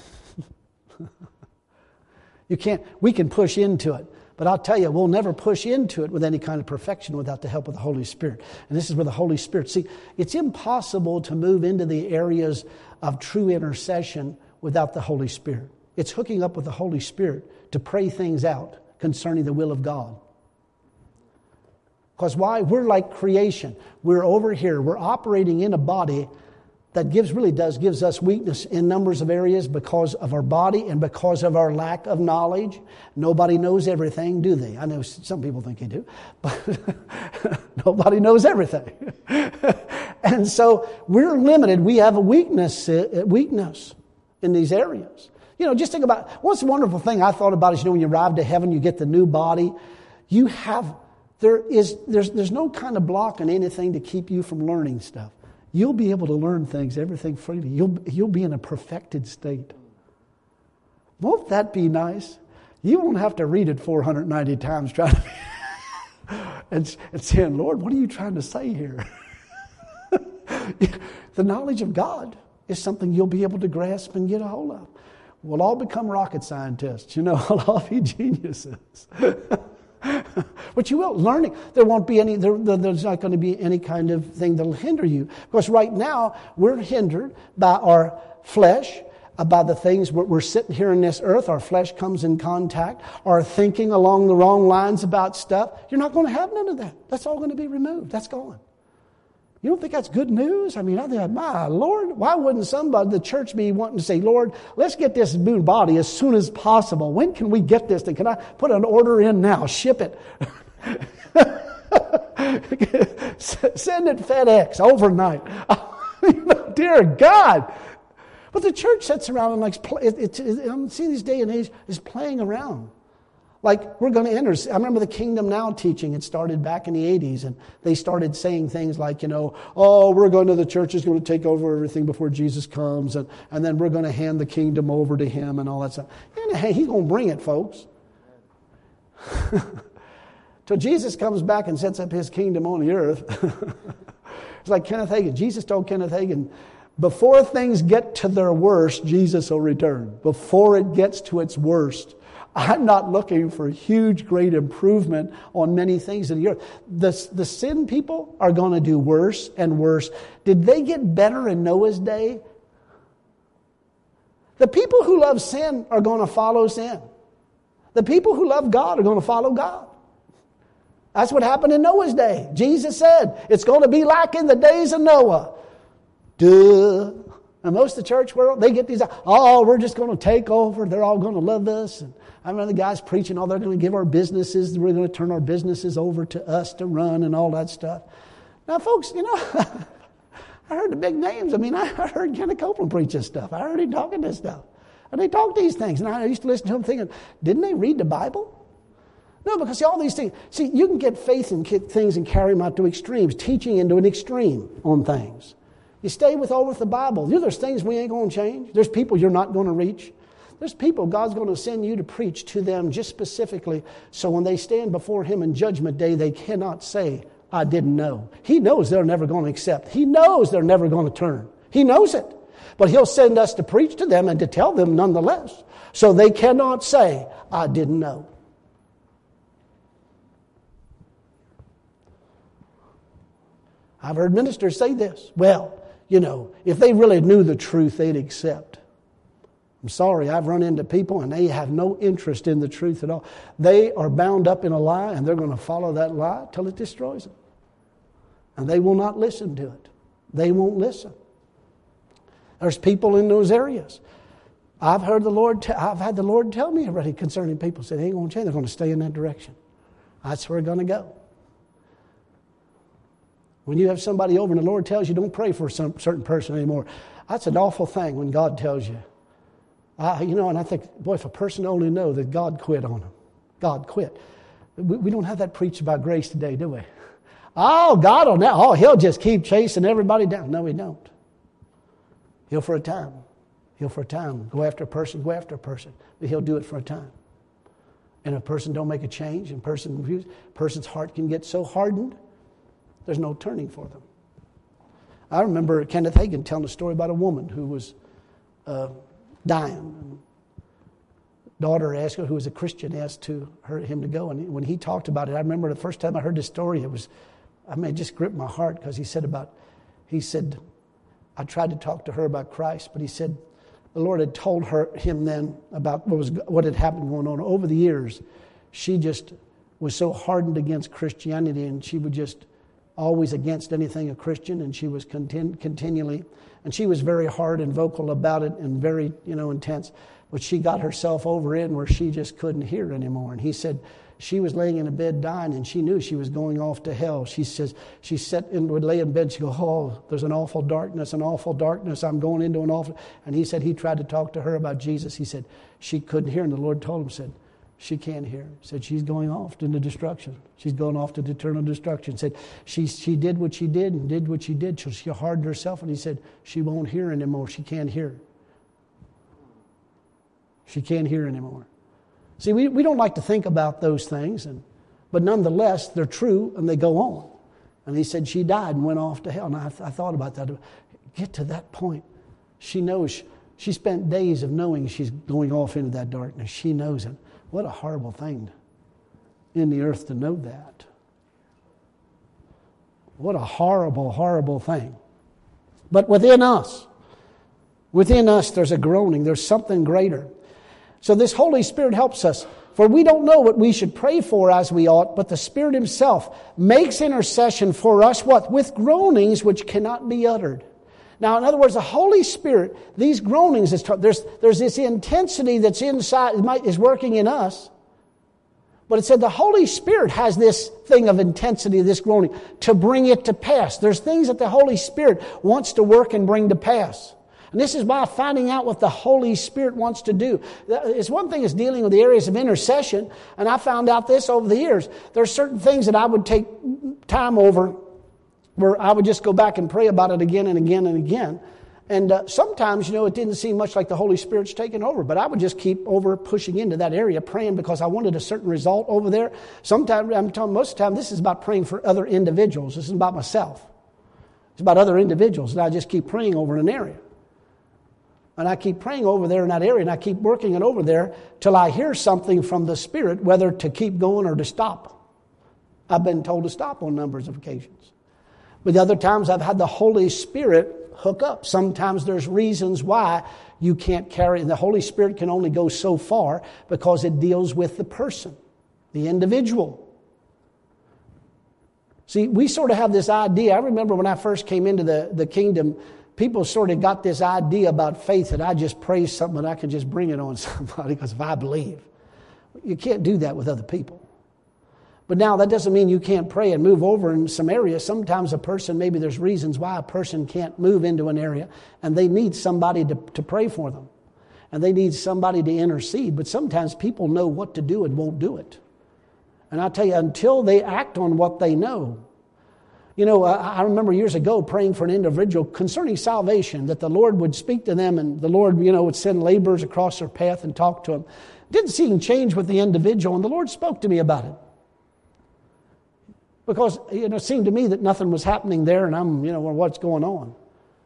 S1: You can't. We can push into it. But I'll tell you, we'll never push into it with any kind of perfection without the help of the Holy Spirit. And this is where the Holy Spirit... See, it's impossible to move into the areas of true intercession without the Holy Spirit. It's hooking up with the Holy Spirit to pray things out concerning the will of God. Because why? We're like creation. We're over here. We're operating in a body that gives really does gives us weakness in numbers of areas because of our body and because of our lack of knowledge. Nobody knows everything, do they? I know some people think they do, but nobody knows everything. And so we're limited. We have a weakness, a weakness in these areas. You know, just think about, what's the wonderful thing I thought about is, you know, when you arrive to heaven, you get the new body. You have, there is, there's, there's no kind of block on anything to keep you from learning stuff. You'll be able to learn things, everything freely. You'll, you'll be in a perfected state. Won't that be nice? You won't have to read it four hundred ninety times trying to and, and saying, Lord, what are you trying to say here? The knowledge of God is something you'll be able to grasp and get a hold of. We'll all become rocket scientists, you know, we'll all be geniuses. But you will. Learning, there won't be any, there, there's not going to be any kind of thing that'll hinder you. Because right now, we're hindered by our flesh, by the things we're, we're sitting here in this earth. Our flesh comes in contact. Our thinking along the wrong lines about stuff. You're not going to have none of that. That's all going to be removed. That's gone. You don't think that's good news? I mean, I think, my Lord, why wouldn't somebody, the church, be wanting to say, Lord, let's get this new body as soon as possible. When can we get this thing? Can I put an order in now? Ship it. Send it FedEx overnight. Dear God. But the church sits around and like, it, it, it, I'm seeing this day and age is playing around. Like, we're going to enter. I remember the Kingdom Now teaching. It started back in the eighties, and they started saying things like, you know, oh, we're going to, the church is going to take over everything before Jesus comes, and, and then we're going to hand the kingdom over to Him and all that stuff. And hey, He's going to bring it, folks. Till Jesus comes back and sets up His kingdom on the earth. It's like Kenneth Hagin. Jesus told Kenneth Hagin, before things get to their worst, Jesus will return. Before it gets to its worst. I'm not looking for huge, great improvement on many things in the earth. The, the sin people are going to do worse and worse. Did they get better in Noah's day? The people who love sin are going to follow sin. The people who love God are going to follow God. That's what happened in Noah's day. Jesus said, it's going to be like in the days of Noah. Duh. And most of the church world, they get these, oh, we're just going to take over. They're all going to love us. And I remember the guys preaching, oh, they're going to give our businesses, we're going to turn our businesses over to us to run and all that stuff. Now, folks, you know, I heard the big names. I mean, I heard Kenneth Copeland preach this stuff. I heard him talking this stuff. And they talk these things. And I used to listen to them thinking, didn't they read the Bible? No, because see, all these things, see, you can get faith in things and carry them out to extremes, teaching into an extreme on things. You stay with over with the Bible. You know, there's things we ain't going to change. There's people you're not going to reach. There's people God's going to send you to preach to them just specifically so when they stand before Him in Judgment Day, they cannot say, I didn't know. He knows they're never going to accept. He knows they're never going to turn. He knows it. But He'll send us to preach to them and to tell them nonetheless. So they cannot say, I didn't know. I've heard ministers say this. Well, you know, if they really knew the truth, they'd accept. I'm sorry, I've run into people and they have no interest in the truth at all. They are bound up in a lie and they're going to follow that lie till it destroys them. And they will not listen to it. They won't listen. There's people in those areas. I've heard the Lord, t- I've had the Lord tell me already concerning people. Say, they ain't going to change. They're going to stay in that direction. That's where they're going to go. When you have somebody over and the Lord tells you don't pray for some certain person anymore, that's an awful thing when God tells you. I, you know, and I think, boy, if a person only know that God quit on them. God quit. We, we don't have that preached about grace today, do we? Oh, God will now, oh, He'll just keep chasing everybody down. No, He don't. He'll for a time. He'll for a time. Go after a person, go after a person. But He'll do it for a time. And if a person don't make a change, and person person's heart can get so hardened, there's no turning for them. I remember Kenneth Hagin telling a story about a woman who was uh, dying. And daughter asked her, who was a Christian, asked to her, him to go. And when he talked about it, I remember the first time I heard this story, it was, I mean, it just gripped my heart because he said about, he said, I tried to talk to her about Christ, but he said the Lord had told her him then about what was what had happened going on over the years. She just was so hardened against Christianity, and she would just always against anything a Christian, and she was continu- continually, and she was very hard and vocal about it and very, you know, intense. But she got herself over in where she just couldn't hear anymore. And he said she was laying in a bed dying, and she knew she was going off to hell. She says she sat and would lay in bed. She go, oh, there's an awful darkness, an awful darkness. I'm going into an awful. And he said he tried to talk to her about Jesus. He said she couldn't hear, and the Lord told him, said, she can't hear. Said she's going off into destruction. She's going off to eternal destruction. Said she she did what she did and did what she did. So she hardened herself, and he said she won't hear anymore. She can't hear. She can't hear anymore. See, we, we don't like to think about those things, and but nonetheless, they're true, and they go on. And he said she died and went off to hell. And I, I thought about that. Get to that point. She knows. She spent days of knowing she's going off into that darkness. She knows it. What a horrible thing in the earth to know that. What a horrible, horrible thing. But within us, within us there's a groaning. There's something greater. So this Holy Spirit helps us. For we don't know what we should pray for as we ought, but the Spirit Himself makes intercession for us, what? With groanings which cannot be uttered. Now, in other words, the Holy Spirit, these groanings, there's, there's this intensity that's inside, is working in us. But it said the Holy Spirit has this thing of intensity, this groaning, to bring it to pass. There's things that the Holy Spirit wants to work and bring to pass. And this is by finding out what the Holy Spirit wants to do. It's one thing is dealing with the areas of intercession, and I found out this over the years. There are certain things that I would take time over where I would just go back and pray about it again and again and again. And uh, sometimes, you know, it didn't seem much like the Holy Spirit's taking over, but I would just keep over pushing into that area, praying because I wanted a certain result over there. Sometimes, I'm telling most of the time, this is about praying for other individuals. This isn't about myself. It's about other individuals, and I just keep praying over an area. And I keep praying over there in that area, and I keep working it over there till I hear something from the Spirit, whether to keep going or to stop. I've been told to stop on numbers of occasions. But the other times I've had the Holy Spirit hook up. Sometimes there's reasons why you can't carry. The Holy Spirit can only go so far because it deals with the person, the individual. See, we sort of have this idea. I remember when I first came into the, the kingdom, people sort of got this idea about faith that I just pray something and I can just bring it on somebody because if I believe. You can't do that with other people. But now that doesn't mean you can't pray and move over in some areas. Sometimes a person, maybe there's reasons why a person can't move into an area and they need somebody to, to pray for them. And they need somebody to intercede. But sometimes people know what to do and won't do it. And I'll tell you, until they act on what they know. You know, I, I remember years ago praying for an individual concerning salvation, that the Lord would speak to them and the Lord, you know, would send laborers across their path and talk to them. Didn't see him change with the individual, and the Lord spoke to me about it. Because, you know, it seemed to me that nothing was happening there, and I'm, you know, well, what's going on?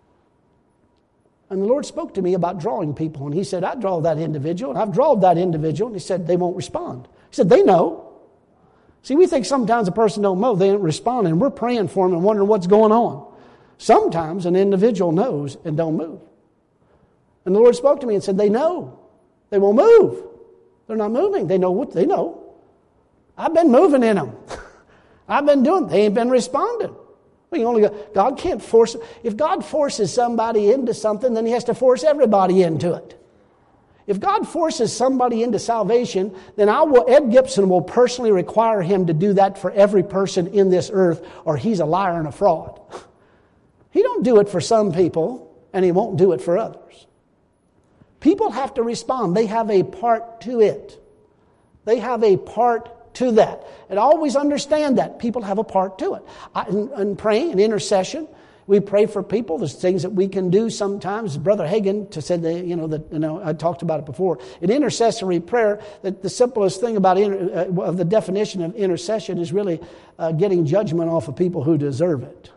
S1: And the Lord spoke to me about drawing people, and He said, I draw that individual, and I've drawn that individual, and He said, they won't respond. He said, they know. See, we think sometimes a person don't know, they don't respond, and we're praying for them and wondering what's going on. Sometimes an individual knows and don't move. And the Lord spoke to me and said, they know. They won't move. They're not moving. They know what they know. I've been moving in them. I've been doing, they ain't been responding. We only go, God can't force, if God forces somebody into something, then He has to force everybody into it. If God forces somebody into salvation, then I will, Ed Gibson will personally require him to do that for every person in this earth, or he's a liar and a fraud. He don't do it for some people, and He won't do it for others. People have to respond. They have a part to it. They have a part to that. And always understand that. People have a part to it. I, in, in praying and intercession, we pray for people. There's things that we can do sometimes. Brother Hagin said that, you know, that, you know, I talked about it before. In intercessory prayer, that the simplest thing about inter, uh, of the definition of intercession is really uh, getting judgment off of people who deserve it.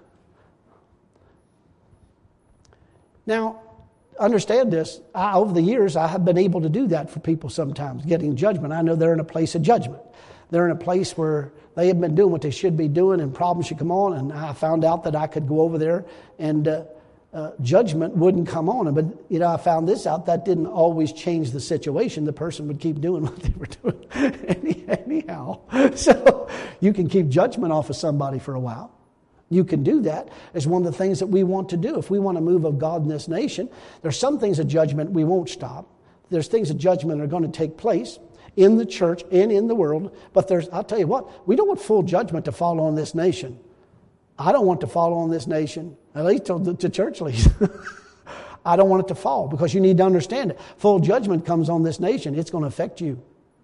S1: Now, understand this. I, over the years, I have been able to do that for people sometimes, getting judgment. I know they're in a place of judgment. They're in a place where they have been doing what they should be doing and problems should come on. And I found out that I could go over there and uh, uh, judgment wouldn't come on them. But, you know, I found this out. That didn't always change the situation. The person would keep doing what they were doing anyhow. So you can keep judgment off of somebody for a while. You can do that. It's one of the things that we want to do. If we want to move of God in this nation, there's some things of judgment we won't stop. There's things of judgment that are going to take place in the church and in the world. But there's, I'll tell you what, we don't want full judgment to fall on this nation. I don't want to fall on this nation, at least to, to church leaders. I don't want it to fall because you need to understand it. Full judgment comes on this nation. It's going to affect you.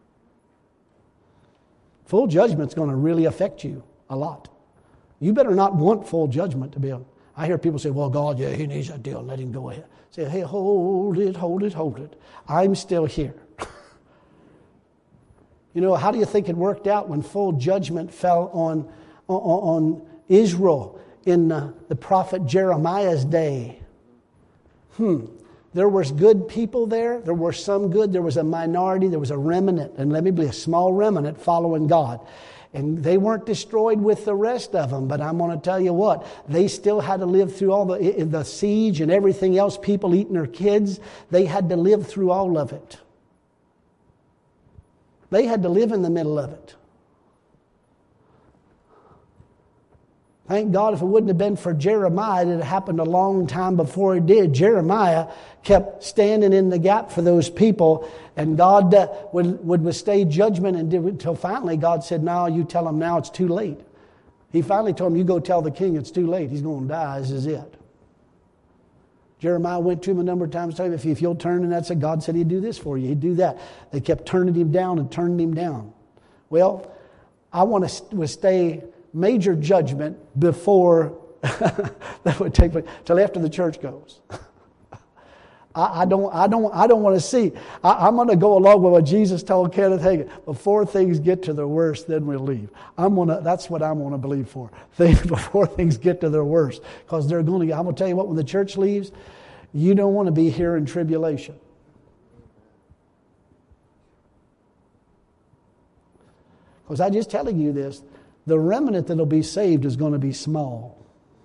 S1: Full judgment's going to really affect you a lot. You better not want full judgment to be on. I hear people say, well, God, yeah, He needs that deal. Let Him go ahead. Say, hey, hold it, hold it, hold it. I'm still here. You know, how do you think it worked out when full judgment fell on, on, on Israel in uh, the prophet Jeremiah's day? Hmm. There was good people there. There were some good. There was a minority. There was a remnant. And let me be a small remnant following God. And they weren't destroyed with the rest of them. But I'm going to tell you what. They still had to live through all the, the siege and everything else. People eating their kids. They had to live through all of it. They had to live in the middle of it. Thank God if it wouldn't have been for Jeremiah, it had happened a long time before it did. Jeremiah kept standing in the gap for those people, and God uh, would, would withstay judgment and did, until finally God said, no, you tell him now, it's too late. He finally told him, you go tell the king it's too late. He's going to die. This is it. Jeremiah went to him a number of times, told him, if, if you'll turn, and that's it. God said he'd do this for you. He'd do that. They kept turning him down and turning him down. Well, I want to withstay major judgment before that would take place, till after the church goes. I, I don't, I don't, I don't want to see. I, I'm going to go along with what Jesus told Kenneth Hagin. Before things get to their worst, then we'll leave. I'm gonna. That's what I'm going to believe for. Things, before things get to their worst, because they're going to. I'm going to tell you what. When the church leaves, you don't want to be here in tribulation. Because I'm just telling you this. The remnant that will be saved is going to be small.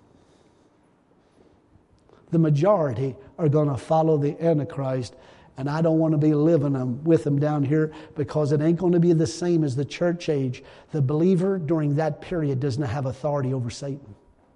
S1: The majority are going to follow the Antichrist, and I don't want to be living them with them down here, because it ain't going to be the same as the church age. The believer during that period doesn't have authority over Satan.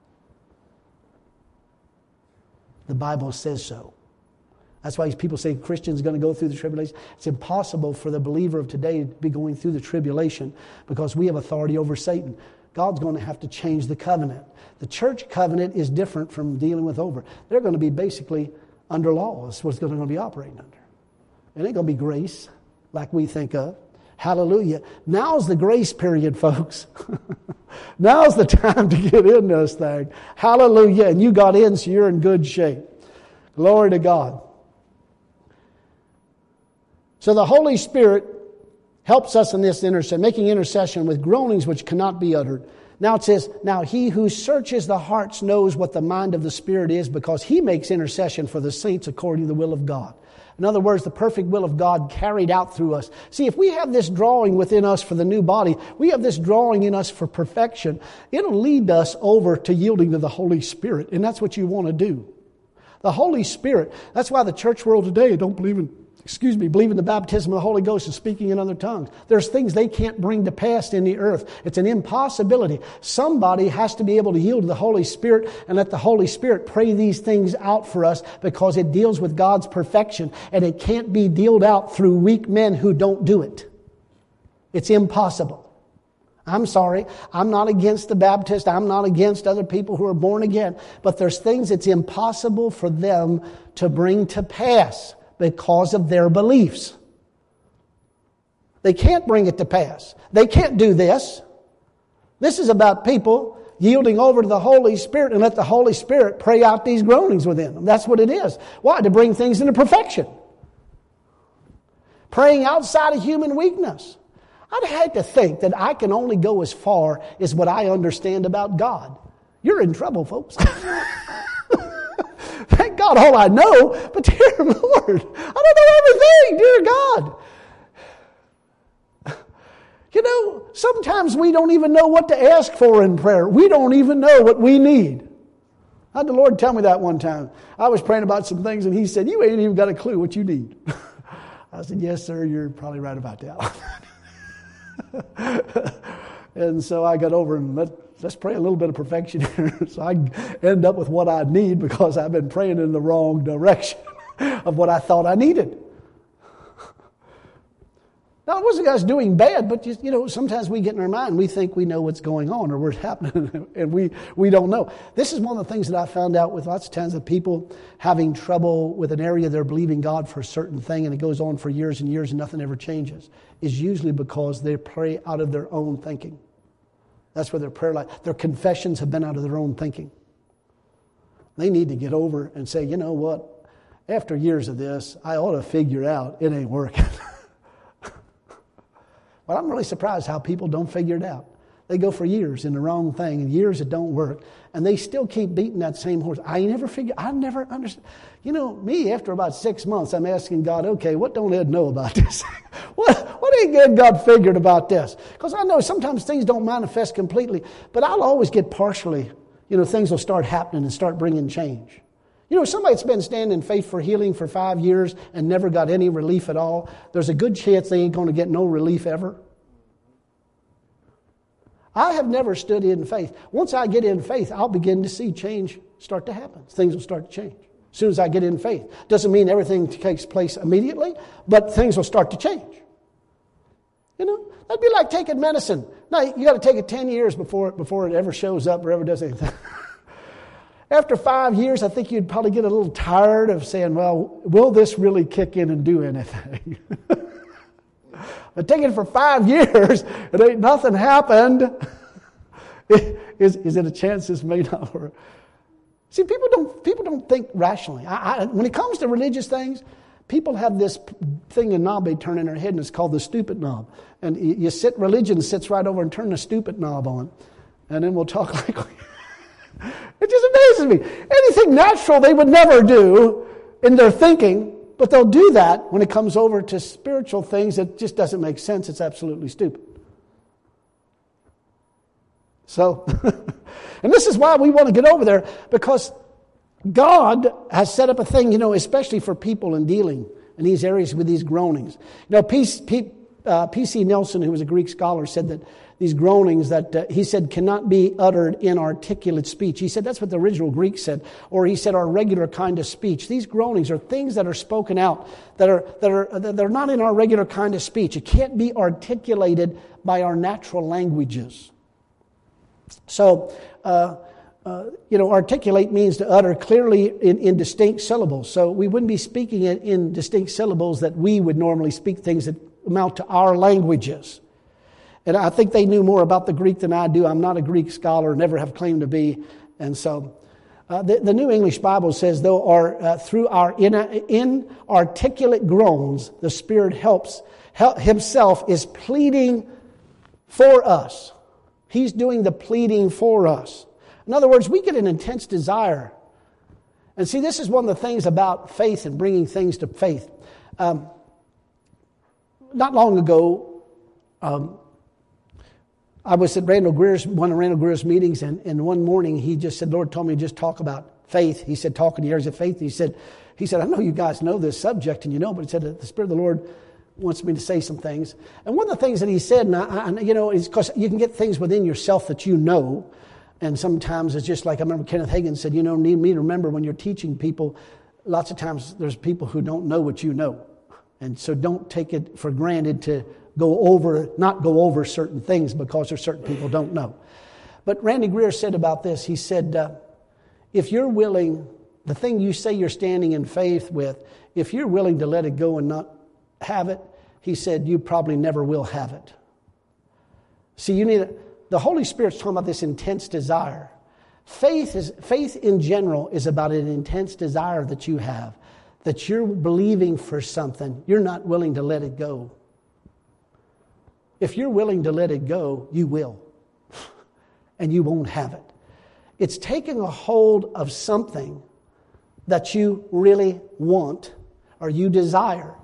S1: The Bible says so. That's why people say Christians are going to go through the tribulation. It's impossible for the believer of today to be going through the tribulation, because we have authority over Satan. God's going to have to change the covenant. The church covenant is different from dealing with over. They're going to be basically under law. That's what it's going to be operating under. It ain't going to be grace like we think of. Hallelujah. Now's the grace period, folks. Now's the time to get in this thing. Hallelujah. And you got in, so you're in good shape. Glory to God. So the Holy Spirit helps us in this intercession, making intercession with groanings which cannot be uttered. Now it says, now he who searches the hearts knows what the mind of the Spirit is, because he makes intercession for the saints according to the will of God. In other words, the perfect will of God carried out through us. See, if we have this drawing within us for the new body, we have this drawing in us for perfection, it'll lead us over to yielding to the Holy Spirit. And that's what you want to do. The Holy Spirit, that's why the church world today don't believe in Excuse me, believe in the baptism of the Holy Ghost and speaking in other tongues. There's things they can't bring to pass in the earth. It's an impossibility. Somebody has to be able to yield to the Holy Spirit and let the Holy Spirit pray these things out for us, because it deals with God's perfection, and it can't be dealt out through weak men who don't do it. It's impossible. I'm sorry. I'm not against the Baptist. I'm not against other people who are born again. But there's things it's impossible for them to bring to pass, because of their beliefs. They can't bring it to pass. They can't do this. This is about people yielding over to the Holy Spirit and let the Holy Spirit pray out these groanings within them. That's what it is. Why? To bring things into perfection. Praying outside of human weakness. I'd hate to think that I can only go as far as what I understand about God. You're in trouble, folks. Thank God all I know, but dear Lord, I don't know everything, dear God. You know, sometimes we don't even know what to ask for in prayer. We don't even know what we need. I had the Lord tell me that one time. I was praying about some things, and He said, you ain't even got a clue what you need. I said, yes, sir, you're probably right about that. And so I got over and let Let's pray a little bit of perfection here, so I end up with what I need, because I've been praying in the wrong direction of what I thought I needed. Now, it wasn't us doing bad, but just, you know, sometimes we get in our mind, we think we know what's going on or what's happening, and we, we don't know. This is one of the things that I found out with lots of times of people having trouble with an area they're believing God for a certain thing, and it goes on for years and years and nothing ever changes, is usually because they pray out of their own thinking. That's where their prayer life, their confessions have been out of their own thinking. They need to get over and say, you know what? After years of this, I ought to figure out it ain't working. But I'm really surprised how people don't figure it out. They go for years in the wrong thing, and years it don't work, and they still keep beating that same horse. I never figure. I never understand. You know, me, after about six months, I'm asking God, okay, what don't Ed know about this? what what ain't Ed God figured about this? Because I know sometimes things don't manifest completely, but I'll always get partially. You know, things will start happening and start bringing change. You know, somebody that's been standing in faith for healing for five years and never got any relief at all, there's a good chance they ain't going to get no relief ever. I have never stood in faith. Once I get in faith, I'll begin to see change start to happen. Things will start to change. As soon as I get in faith. Doesn't mean everything takes place immediately, but things will start to change. You know, that'd be like taking medicine. Now, you got to take it ten years before, before it ever shows up or ever does anything. After five years, I think you'd probably get a little tired of saying, well, will this really kick in and do anything? But taking it for five years, it ain't nothing happened. is, is it a chance this may not work? See, people don't people don't think rationally. I, I, when it comes to religious things, people have this thing, a knob they turn in their head, and it's called the stupid knob. And you, you sit, religion sits right over and turn the stupid knob on, and then we'll talk like we, it just amazes me. Anything natural they would never do in their thinking, but they'll do that when it comes over to spiritual things that just doesn't make sense. It's absolutely stupid. So, and this is why we want to get over there, because God has set up a thing, you know, especially for people in dealing in these areas with these groanings. You know, P C Uh, P C Nelson, who was a Greek scholar, said that these groanings that uh, he said cannot be uttered in articulate speech. He said that's what the original Greek said, or he said our regular kind of speech. These groanings are things that are spoken out that are that are that are not in our regular kind of speech. It can't be articulated by our natural languages. So, uh, uh, you know, articulate means to utter clearly in, in distinct syllables. So we wouldn't be speaking it in distinct syllables that we would normally speak things that amount to our languages. And I think they knew more about the Greek than I do. I'm not a Greek scholar, never have claimed to be. And so uh, the, the New English Bible says, though our, uh, through our inarticulate groans, the Spirit helps help, himself is pleading for us. He's doing the pleading for us. In other words, we get an intense desire. And see, this is one of the things about faith and bringing things to faith. Um, Not long ago, um, I was at Randall Greer's, one of Randall Greer's meetings, and, and one morning he just said, Lord told me to just talk about faith. He said, talk in the areas of faith. He said, he said, I know you guys know this subject, and you know, but he said, the Spirit of the Lord wants me to say some things. And one of the things that he said, and I, I, you know, is because you can get things within yourself that you know, and sometimes it's just like, I remember Kenneth Hagin said, you know, need me to remember when you're teaching people, lots of times there's people who don't know what you know. And so don't take it for granted to go over, not go over certain things because there's certain people don't know. But Randy Greer said about this, he said, uh, if you're willing, the thing you say you're standing in faith with, if you're willing to let it go and not have it, he said, you probably never will have it. See, you need, a, the Holy Spirit's talking about this intense desire. Faith is, faith in general is about an intense desire that you have. That you're believing for something, you're not willing to let it go. If you're willing to let it go, you will. And you won't have it. It's taking a hold of something that you really want or you desire.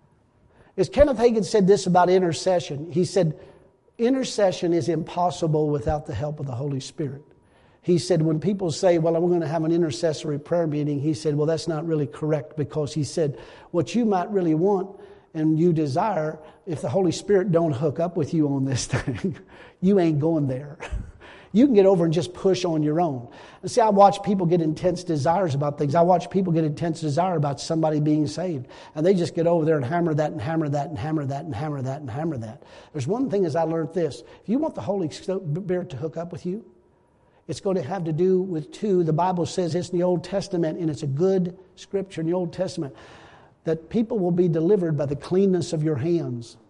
S1: As Kenneth Hagin said this about intercession, he said, intercession is impossible without the help of the Holy Spirit. He said, when people say, well, I'm going to have an intercessory prayer meeting, he said, well, that's not really correct, because he said, what you might really want and you desire, if the Holy Spirit don't hook up with you on this thing, you ain't going there. You can get over and just push on your own. And see, I watch people get intense desires about things. I watch people get intense desire about somebody being saved. And they just get over there and hammer that and hammer that and hammer that and hammer that and hammer that. There's one thing as I learned this. If you want the Holy Spirit to hook up with you, it's going to have to do with two. The Bible says this in the Old Testament, and it's a good scripture in the Old Testament, that people will be delivered by the cleanness of your hands.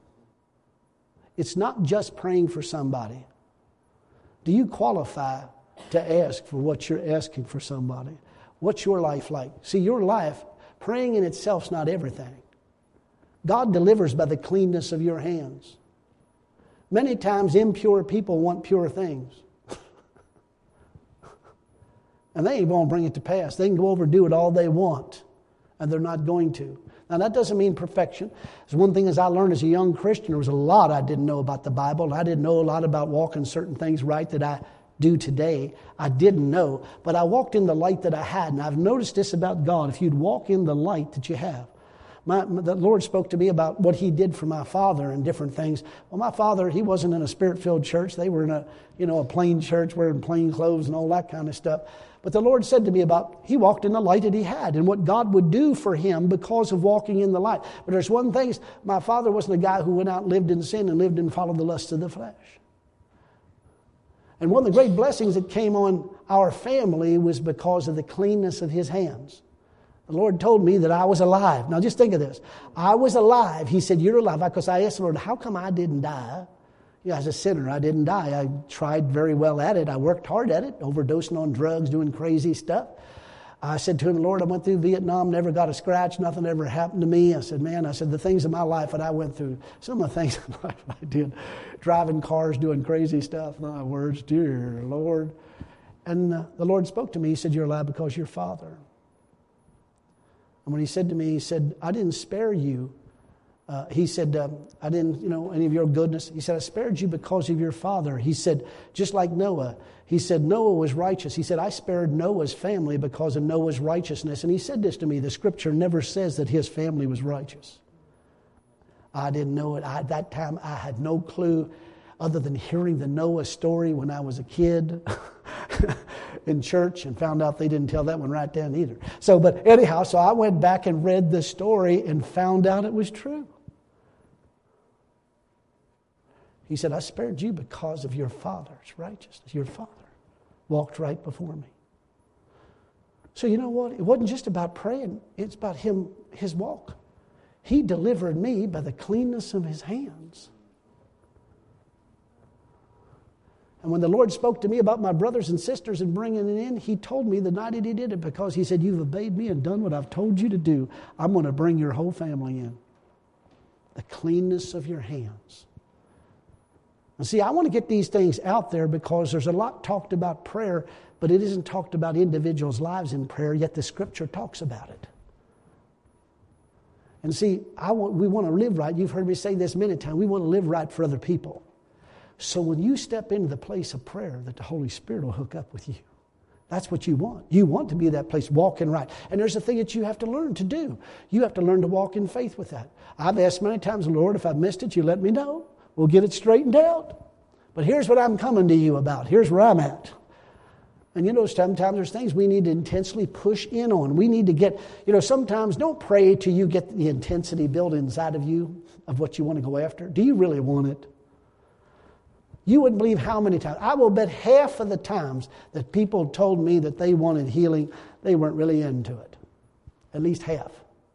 S1: It's not just praying for somebody. Do you qualify to ask for what you're asking for somebody? What's your life like? See, your life, praying in itself is not everything. God delivers by the cleanness of your hands. Many times impure people want pure things. And they ain't going to bring it to pass. They can go over and do it all they want. And they're not going to. Now, that doesn't mean perfection. There's one thing as I learned as a young Christian, there was a lot I didn't know about the Bible. I didn't know a lot about walking certain things right that I do today. I didn't know. But I walked in the light that I had. And I've noticed this about God. If you'd walk in the light that you have. My, the Lord spoke to me about what He did for my father and different things. Well, my father, he wasn't in a Spirit-filled church. They were in a, you know, a plain church wearing plain clothes and all that kind of stuff. But the Lord said to me about, he walked in the light that he had and what God would do for him because of walking in the light. But there's one thing, my father wasn't a guy who went out and lived in sin and lived and followed the lusts of the flesh. And one of the great blessings that came on our family was because of the cleanness of his hands. The Lord told me that I was alive. Now just think of this. I was alive. He said, you're alive. Because I asked the Lord, how come I didn't die? Yeah, as a sinner, I didn't die. I tried very well at it. I worked hard at it, overdosing on drugs, doing crazy stuff. I said to him, Lord, I went through Vietnam, never got a scratch, nothing ever happened to me. I said, man, I said, the things in my life that I went through, some of the things in life I did, driving cars, doing crazy stuff, my words, dear Lord. And uh, the Lord spoke to me. He said, you're alive because you're Father. And when he said to me, he said, I didn't spare you. Uh, he said, um, I didn't, you know, any of your goodness. He said, I spared you because of your father. He said, just like Noah. He said, Noah was righteous. He said, I spared Noah's family because of Noah's righteousness. And he said this to me, the scripture never says that his family was righteous. I didn't know it. I, at that time, I had no clue other than hearing the Noah story when I was a kid in church and found out they didn't tell that one right then either. So, but anyhow, so I went back and read the story and found out it was true. He said, I spared you because of your father's righteousness. Your father walked right before me. So you know what? It wasn't just about praying. It's about him, his walk. He delivered me by the cleanness of his hands. And when the Lord spoke to me about my brothers and sisters and bringing it in, He told me the night that He did it, because He said, you've obeyed me and done what I've told you to do. I'm going to bring your whole family in. The cleanness of your hands. And see, I want to get these things out there because there's a lot talked about prayer, but it isn't talked about individuals' lives in prayer, yet the Scripture talks about it. And see, I want, we want to live right. You've heard me say this many times. We want to live right for other people. So when you step into the place of prayer, that the Holy Spirit will hook up with you. That's what you want. You want to be that place, walking right. And there's a thing that you have to learn to do. You have to learn to walk in faith with that. I've asked many times, Lord, if I've missed it, you let me know. We'll get it straightened out. But here's what I'm coming to you about. Here's where I'm at. And you know, sometimes there's things we need to intensely push in on. We need to get, you know, sometimes don't pray till you get the intensity built inside of you of what you want to go after. Do you really want it? You wouldn't believe how many times. I will bet half of the times that people told me that they wanted healing, they weren't really into it. At least half.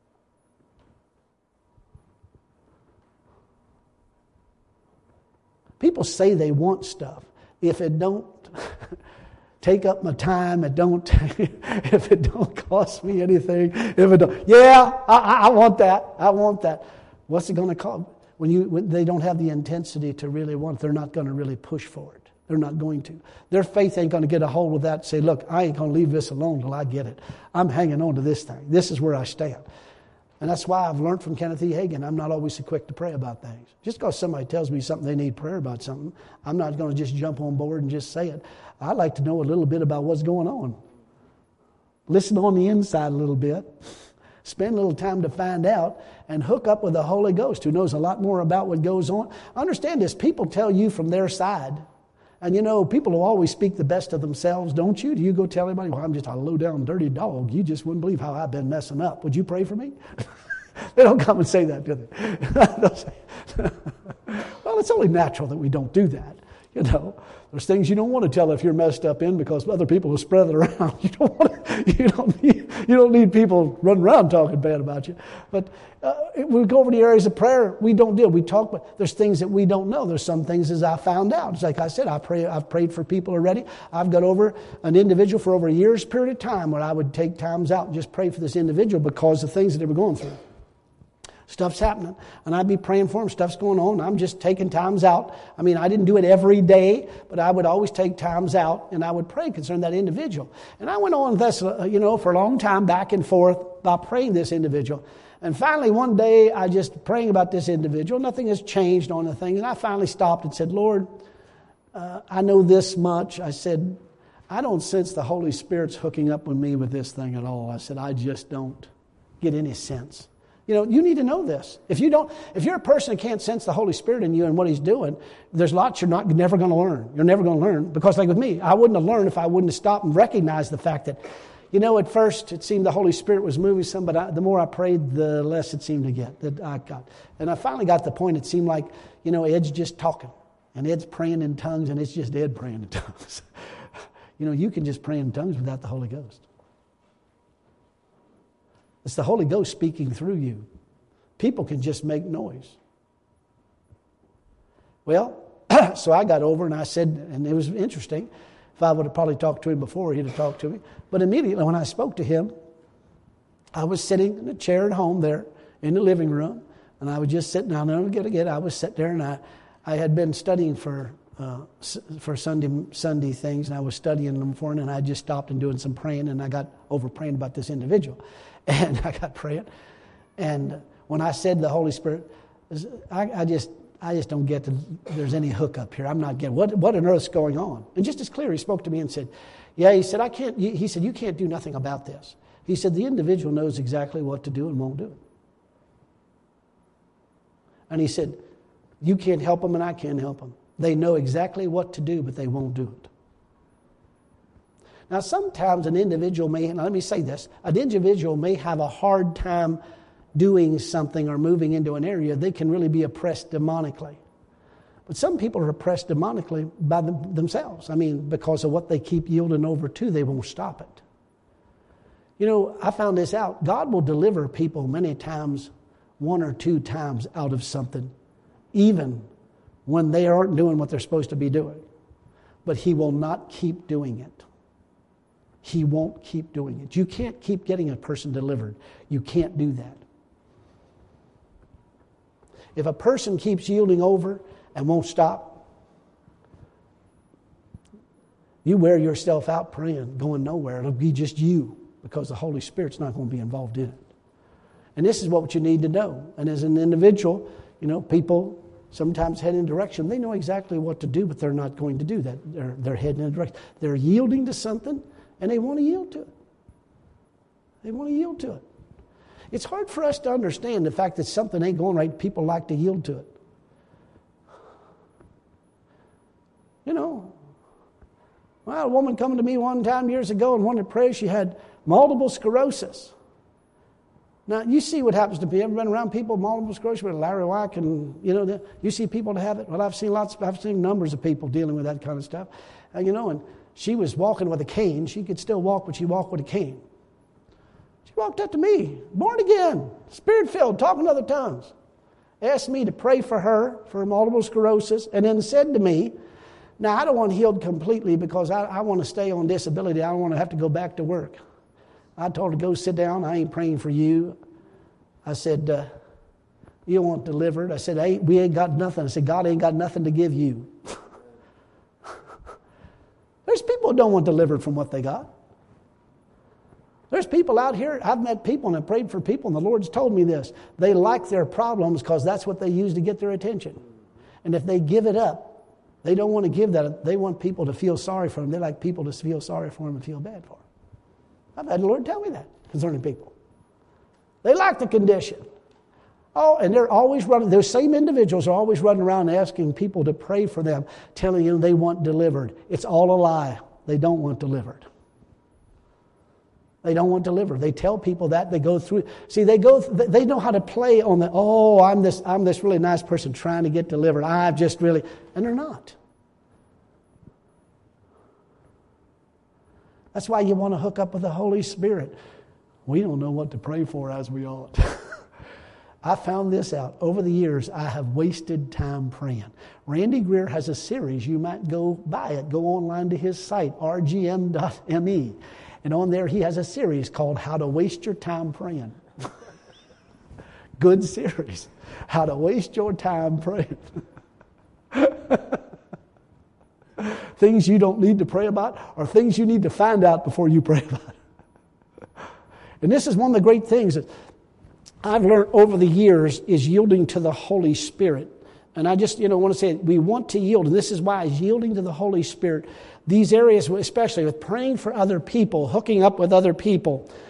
S1: People say they want stuff. If it don't take up my time, it don't. If it don't cost me anything, if it don't, yeah, I, I want that. I want that. What's it going to cost? When you when they don't have the intensity to really want it, they're not going to really push for it. They're not going to. Their faith ain't going to get a hold of that and say, look, I ain't going to leave this alone till I get it. I'm hanging on to this thing. This is where I stand. And that's why I've learned from Kenneth E. Hagin, I'm not always so quick to pray about things. Just because somebody tells me something they need prayer about something, I'm not going to just jump on board and just say it. I like to know a little bit about what's going on. Listen on the inside a little bit. Spend a little time to find out and hook up with the Holy Ghost who knows a lot more about what goes on. Understand this, people tell you from their side. And you know, people will always speak the best of themselves, don't you? Do you go tell anybody, well, I'm just a low-down, dirty dog. You just wouldn't believe how I've been messing up. Would you pray for me? They don't come and say that, do they? Well, it's only natural that we don't do that. You know, there's things you don't want to tell if you're messed up in because other people will spread it around. You don't want to, you don't need, you don't need people running around talking bad about you. But uh, we go over the areas of prayer. We don't deal. We talk, but there's things that we don't know. There's some things as I found out. It's like I said, I pray. I've prayed for people already. I've got over an individual for over a year's period of time where I would take times out and just pray for this individual because of things that they were going through. Stuff's happening, and I'd be praying for them. Stuff's going on. I'm just taking times out. I mean, I didn't do it every day, but I would always take times out, and I would pray concerning that individual. And I went on this, you know, for a long time, back and forth, about praying this individual. And finally, one day, I just praying about this individual. Nothing has changed on the thing, and I finally stopped and said, Lord, uh, I know this much. I said, I don't sense the Holy Spirit's hooking up with me with this thing at all. I said, I just don't get any sense. You know, you need to know this. If you don't, if you're a person that can't sense the Holy Spirit in you and what He's doing, there's lots you're not never going to learn. You're never going to learn because, like with me, I wouldn't have learned if I wouldn't have stopped and recognized the fact that, you know, at first it seemed the Holy Spirit was moving some, but I, the more I prayed, the less it seemed to get that I got. And I finally got to the point. It seemed like, you know, Ed's just talking, and Ed's praying in tongues, and it's just Ed praying in tongues. You know, you can just pray in tongues without the Holy Ghost. It's the Holy Ghost speaking through you. People can just make noise. Well, so I got over and I said, and it was interesting. If I would have probably talked to him before, he'd have talked to me. But immediately when I spoke to him, I was sitting in a chair at home there in the living room, and I was just sitting down there. Again, again, I was sitting there, and I, I had been studying for uh, for Sunday Sunday things, and I was studying them for, and I just stopped and doing some praying, and I got over praying about this individual, and I got praying, and when I said the Holy Spirit, I, I just I just don't get that there's any hookup here. I'm not getting what what on earth's going on. And just as clear, he spoke to me and said, "Yeah," he said, "I can't." He said, "You can't do nothing about this." He said, "The individual knows exactly what to do and won't do it." And he said, "You can't help them, and I can't help them. They know exactly what to do, but they won't do it." Now, sometimes an individual may. Now, let me say this: an individual may have a hard time doing something or moving into an area. They can really be oppressed demonically. But some people are oppressed demonically by them, themselves. I mean, because of what they keep yielding over to, they won't stop it. You know, I found this out. God will deliver people many times, one or two times out of something, even when they aren't doing what they're supposed to be doing. But He will not keep doing it. He won't keep doing it. You can't keep getting a person delivered. You can't do that. If a person keeps yielding over and won't stop, you wear yourself out praying, going nowhere. It'll be just you because the Holy Spirit's not going to be involved in it. And this is what you need to know. And as an individual, you know, people sometimes head in a direction. They know exactly what to do, but they're not going to do that. They're, they're heading in a direction. They're yielding to something, and they want to yield to it. They want to yield to it. It's hard for us to understand the fact that something ain't going right. People like to yield to it. You know, well, a woman coming to me one time years ago and wanted to pray. She had multiple sclerosis. Now, you see what happens to people. Ever been around people with multiple sclerosis with Larry Wack and, you know, you see people that have it? Well, I've seen lots, I've seen numbers of people dealing with that kind of stuff. And, you know, and she was walking with a cane. She could still walk, but she walked with a cane. She walked up to me, born again, Spirit-filled, talking other tongues. Asked me to pray for her for multiple sclerosis, and then said to me, now, I don't want healed completely because I, I want to stay on disability. I don't want to have to go back to work. I told her to go sit down. I ain't praying for you. I said, uh, you want delivered? I said, hey, we ain't got nothing. I said, God ain't got nothing to give you. There's people who don't want delivered from what they got. There's people out here, I've met people and I've prayed for people, and the Lord's told me this. They like their problems because that's what they use to get their attention. And if they give it up, they don't want to give that. They want people to feel sorry for them. They like people to feel sorry for them and feel bad for them. I've had the Lord tell me that concerning people. They like the condition. Oh, and they're always running, those same individuals are always running around asking people to pray for them, telling them they want delivered. It's all a lie. They don't want delivered. They don't want delivered. They tell people that. They go through. See, they go. They know how to play on the, oh, I'm this I'm this really nice person trying to get delivered. I've just really, and they're not. That's why you want to hook up with the Holy Spirit. We don't know what to pray for as we ought. I found this out. Over the years, I have wasted time praying. Randy Greer has a series. You might go buy it. Go online to his site, r g m dot m e. And on there, he has a series called How to Waste Your Time Praying. Good series. How to Waste Your Time Praying. Things you don't need to pray about, or things you need to find out before you pray about it. And this is one of the great things that I've learned over the years is yielding to the Holy Spirit. And I just, you know, want to say we want to yield. And this is why yielding to the Holy Spirit, these areas, especially with praying for other people, hooking up with other people,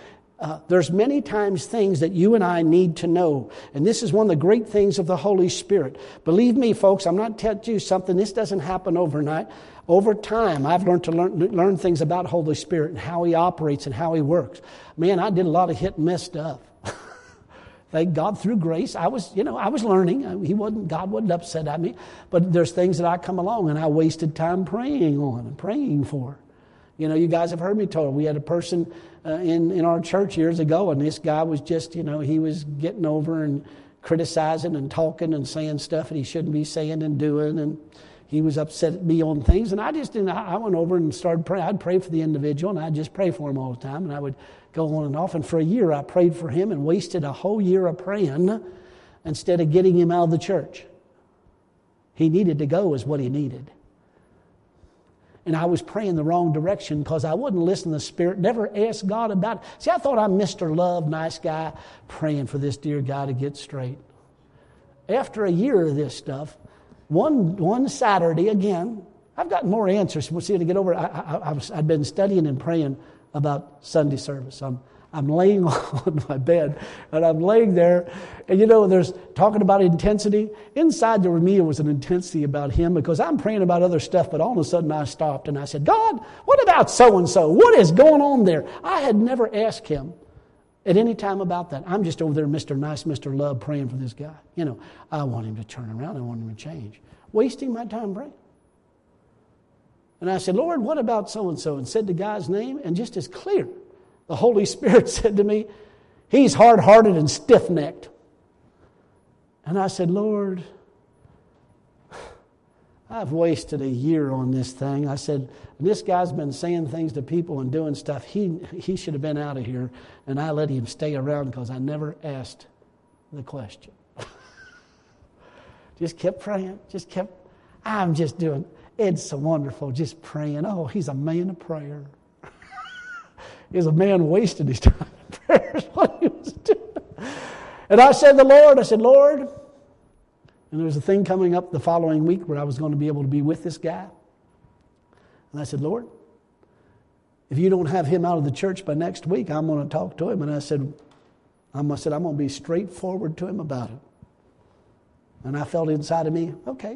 S1: Uh, there's many times things that you and I need to know. And this is one of the great things of the Holy Spirit. Believe me, folks, I'm not telling you something. This doesn't happen overnight. Over time, I've learned to learn, learn things about Holy Spirit and how He operates and how He works. Man, I did a lot of hit and miss stuff. Thank God through grace. I was, you know, I was learning. He wasn't, God wasn't upset at me. But there's things that I come along and I wasted time praying on and praying for. You know, you guys have heard me told. We had a person uh, in, in our church years ago, and this guy was just, you know, he was getting over and criticizing and talking and saying stuff that he shouldn't be saying and doing, and he was upset at me on things. And I just didn't, I went over and started praying. I'd pray for the individual, and I'd just pray for him all the time, and I would go on and off. And for a year, I prayed for him and wasted a whole year of praying instead of getting him out of the church. He needed to go is what he needed. And I was praying the wrong direction because I wouldn't listen to the Spirit, never asked God about it. See, I thought I'm Mister Love, nice guy, praying for this dear guy to get straight. After a year of this stuff, one one Saturday again, I've gotten more answers. We'll see to get over it. I, I, I was, I'd been studying and praying about Sunday service. I'm I'm laying on my bed, and I'm laying there, and you know, there's talking about intensity. Inside there with me, it was an intensity about him because I'm praying about other stuff, but all of a sudden I stopped and I said, God, what about so-and-so? What is going on there? I had never asked him at any time about that. I'm just over there, Mister Nice, Mister Love, praying for this guy. You know, I want him to turn around. I want him to change. Wasting my time praying. And I said, Lord, what about so-and-so? And said the guy's name, and just as clear, the Holy Spirit said to me, he's hard-hearted and stiff-necked. And I said, Lord, I've wasted a year on this thing. I said, this guy's been saying things to people and doing stuff. He, he should have been out of here. And I let him stay around because I never asked the question. Just kept praying. Just kept, I'm just doing, it's so wonderful, just praying. Oh, he's a man of prayer. Is a man wasting his time in prayer is what he was doing. And I said to the Lord, I said, Lord, and there was a thing coming up the following week where I was going to be able to be with this guy. And I said, Lord, if you don't have him out of the church by next week, I'm going to talk to him. And I said, I said, I'm going to be straightforward to him about it. And I felt inside of me, okay.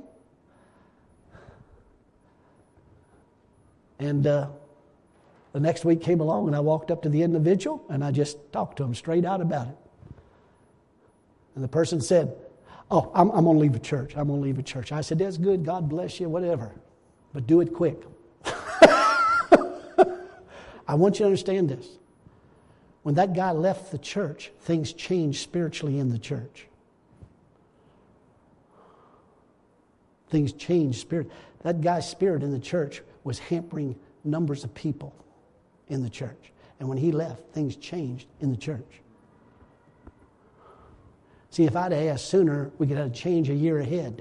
S1: And uh, the next week came along and I walked up to the individual and I just talked to him straight out about it. And the person said, oh, I'm, I'm going to leave the church. I'm going to leave the church. I said, that's good. God bless you, whatever. But do it quick. I want you to understand this. When that guy left the church, things changed spiritually in the church. Things changed spirit. That guy's spirit in the church was hampering numbers of people in the church. And when he left, things changed in the church. See, if I'd asked sooner, we could have change a year ahead.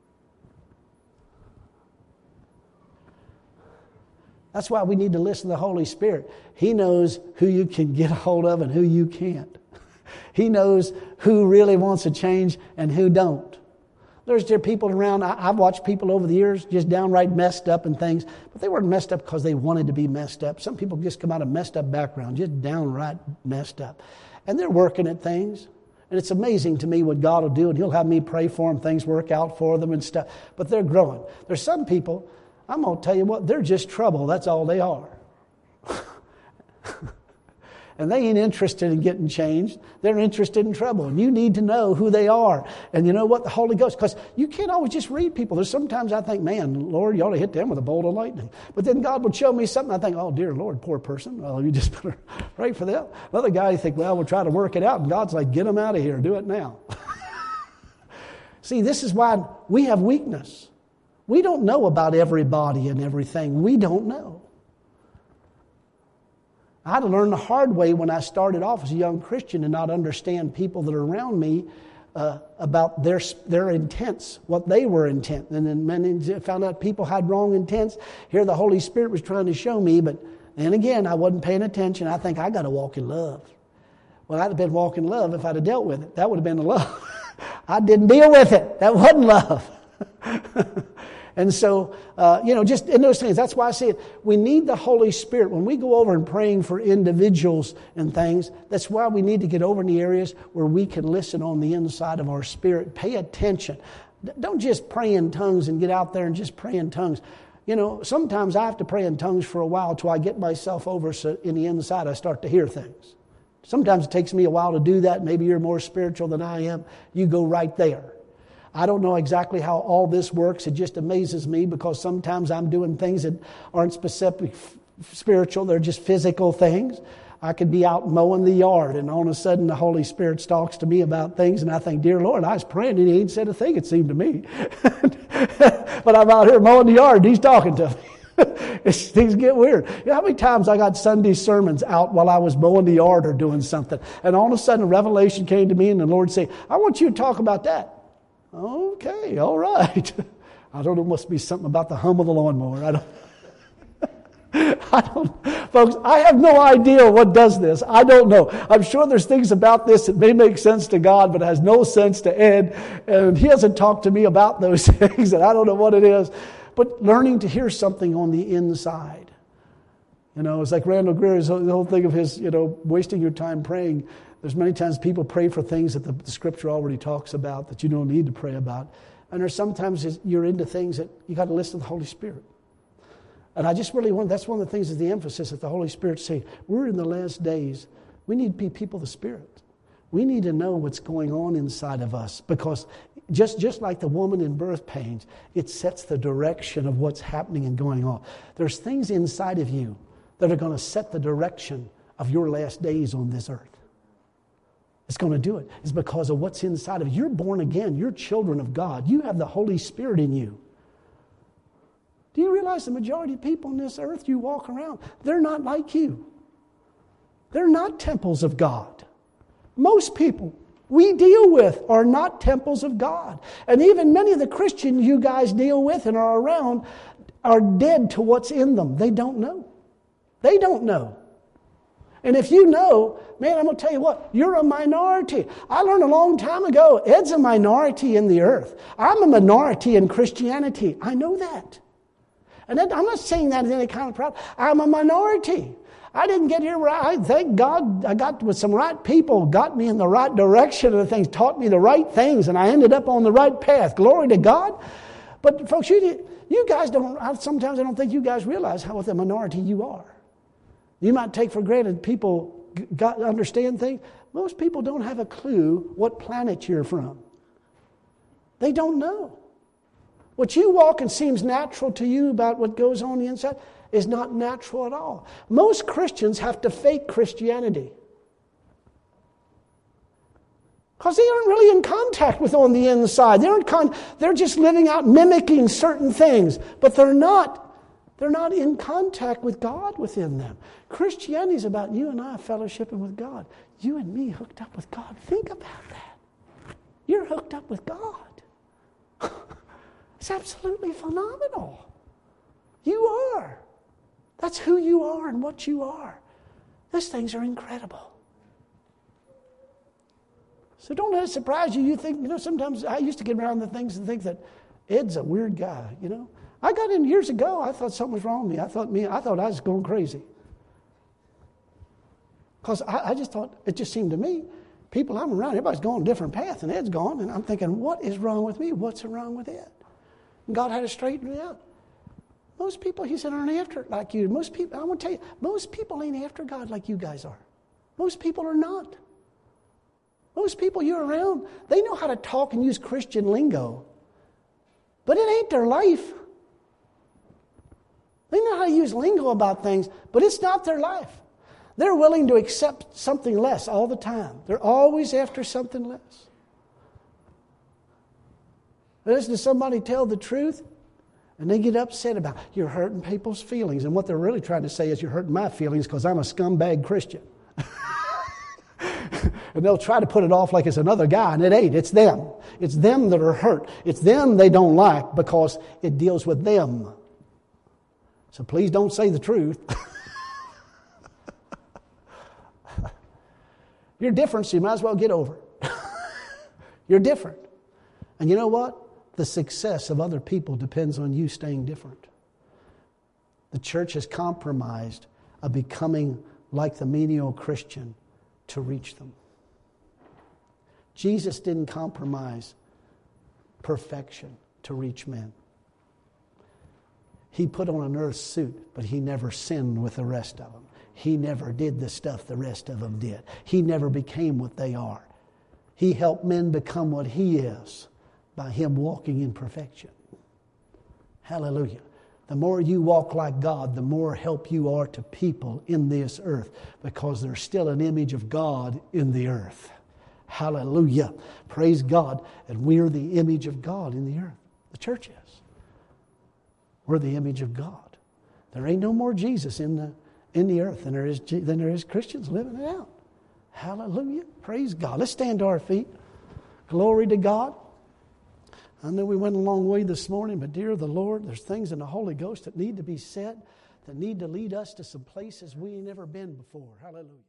S1: That's why we need to listen to the Holy Spirit. He knows who you can get a hold of and who you can't. He knows who really wants to change and who don't. There's there people around, I, I've watched people over the years just downright messed up and things, but they weren't messed up because they wanted to be messed up. Some people just come out of messed up background, just downright messed up. And they're working at things. And it's amazing to me what God will do, and He'll have me pray for them, things work out for them and stuff. But they're growing. There's some people, I'm going to tell you what, they're just trouble. That's all they are. And they ain't interested in getting changed. They're interested in trouble. And you need to know who they are. And you know what? The Holy Ghost. Because you can't always just read people. There's sometimes I think, man, Lord, you ought to hit them with a bolt of lightning. But then God would show me something. I think, oh, dear Lord, poor person. Well, you just better pray for them. Another guy, you think, well, we'll try to work it out. And God's like, get them out of here. Do it now. See, this is why we have weakness. We don't know about everybody and everything. We don't know. I had to learn the hard way when I started off as a young Christian to not understand people that are around me uh, about their their intents, what they were intent. And then many found out people had wrong intents. Here the Holy Spirit was trying to show me, but then again, I wasn't paying attention. I think I got to walk in love. Well, I'd have been walking in love if I'd have dealt with it. That would have been the love. I didn't deal with it. That wasn't love. And so, uh, you know, just in those things, that's why I say it. We need the Holy Spirit. When we go over and praying for individuals and things, that's why we need to get over in the areas where we can listen on the inside of our spirit. Pay attention. Don't just pray in tongues and get out there and just pray in tongues. You know, sometimes I have to pray in tongues for a while till I get myself over so in the inside I start to hear things. Sometimes it takes me a while to do that. Maybe you're more spiritual than I am. You go right there. I don't know exactly how all this works. It just amazes me because sometimes I'm doing things that aren't specific spiritual. They're just physical things. I could be out mowing the yard and all of a sudden the Holy Spirit talks to me about things and I think, dear Lord, I was praying and He ain't said a thing, it seemed to me. But I'm out here mowing the yard and He's talking to me. Things get weird. You know how many times I got Sunday sermons out while I was mowing the yard or doing something, and all of a sudden a revelation came to me and the Lord said, I want you to talk about that. Okay, all right. I don't know, it must be something about the hum of the lawnmower. I don't I don't, folks, I have no idea what does this. I don't know. I'm sure there's things about this that may make sense to God, but has no sense to Ed. And he hasn't talked to me about those things, and I don't know what it is. But learning to hear something on the inside. You know, it's like Randall Greer's the whole thing of his, you know, wasting your time praying. There's many times people pray for things that the, the Scripture already talks about that you don't need to pray about. And there's sometimes you're into things that you got to listen to the Holy Spirit. And I just really want, that's one of the things is the emphasis that the Holy Spirit's saying. We're in the last days. We need to be people of the Spirit. We need to know what's going on inside of us because just, just like the woman in birth pains, it sets the direction of what's happening and going on. There's things inside of you that are going to set the direction of your last days on this earth. It's going to do it. It's because of what's inside of you. You're born again. You're children of God. You have the Holy Spirit in you. Do you realize the majority of people on this earth you walk around, they're not like you. They're not temples of God. Most people we deal with are not temples of God. And even many of the Christians you guys deal with and are around are dead to what's in them. They don't know. They don't know. And if you know, man, I'm going to tell you what, you're a minority. I learned a long time ago, Ed's a minority in the earth. I'm a minority in Christianity. I know that. And I'm not saying that as any kind of problem. I'm a minority. I didn't get here where I, thank God I got with some right people, got me in the right direction of the things, taught me the right things, and I ended up on the right path. Glory to God. But folks, you, you guys don't, sometimes I don't think you guys realize how what a minority you are. You might take for granted people got, understand things. Most people don't have a clue what planet you're from. They don't know. What you walk and seems natural to you about what goes on the inside is not natural at all. Most Christians have to fake Christianity. Because they aren't really in contact with on the inside. They're, in con- they're just living out mimicking certain things. But they're not, they're not in contact with God within them. Christianity is about you and I fellowshipping with God. You and me hooked up with God. Think about that. You're hooked up with God. It's absolutely phenomenal. You are. That's who you are and what you are. Those things are incredible. So don't let it surprise you. You think, you know, sometimes I used to get around the things and think that Ed's a weird guy, you know. I got in years ago, I thought something was wrong with me. I thought me, I thought I was going crazy. Because I, I just thought, it just seemed to me, people I'm around, everybody's going a different path, and Ed's gone, and I'm thinking, what is wrong with me? What's wrong with Ed? And God had to straighten me out. Most people, he said, aren't after it like you. Most people, I want to tell you, most people ain't after God like you guys are. Most people are not. Most people you're around, they know how to talk and use Christian lingo. But it ain't their life. They know how to use lingo about things, but it's not their life. They're willing to accept something less all the time. They're always after something less. Listen to somebody tell the truth, and they get upset about it. You're hurting people's feelings. And what they're really trying to say is you're hurting my feelings because I'm a scumbag Christian. And they'll try to put it off like it's another guy, and it ain't. It's them. It's them that are hurt. It's them they don't like because it deals with them. So please don't say the truth. You're different, so you might as well get over it. You're different. And you know what? The success of other people depends on you staying different. The church has compromised of becoming like the menial Christian to reach them. Jesus didn't compromise perfection to reach men. He put on an earth suit, but he never sinned with the rest of them. He never did the stuff the rest of them did. He never became what they are. He helped men become what he is by him walking in perfection. Hallelujah. The more you walk like God, the more help you are to people in this earth, because there's still an image of God in the earth. Hallelujah. Praise God. And we're the image of God in the earth. The church is. We're the image of God. There ain't no more Jesus in the in the earth than there is than there is Christians living it out. Hallelujah. Praise God. Let's stand to our feet. Glory to God. I know we went a long way this morning, but dear the Lord, there's things in the Holy Ghost that need to be said, that need to lead us to some places we ain't never been before. Hallelujah.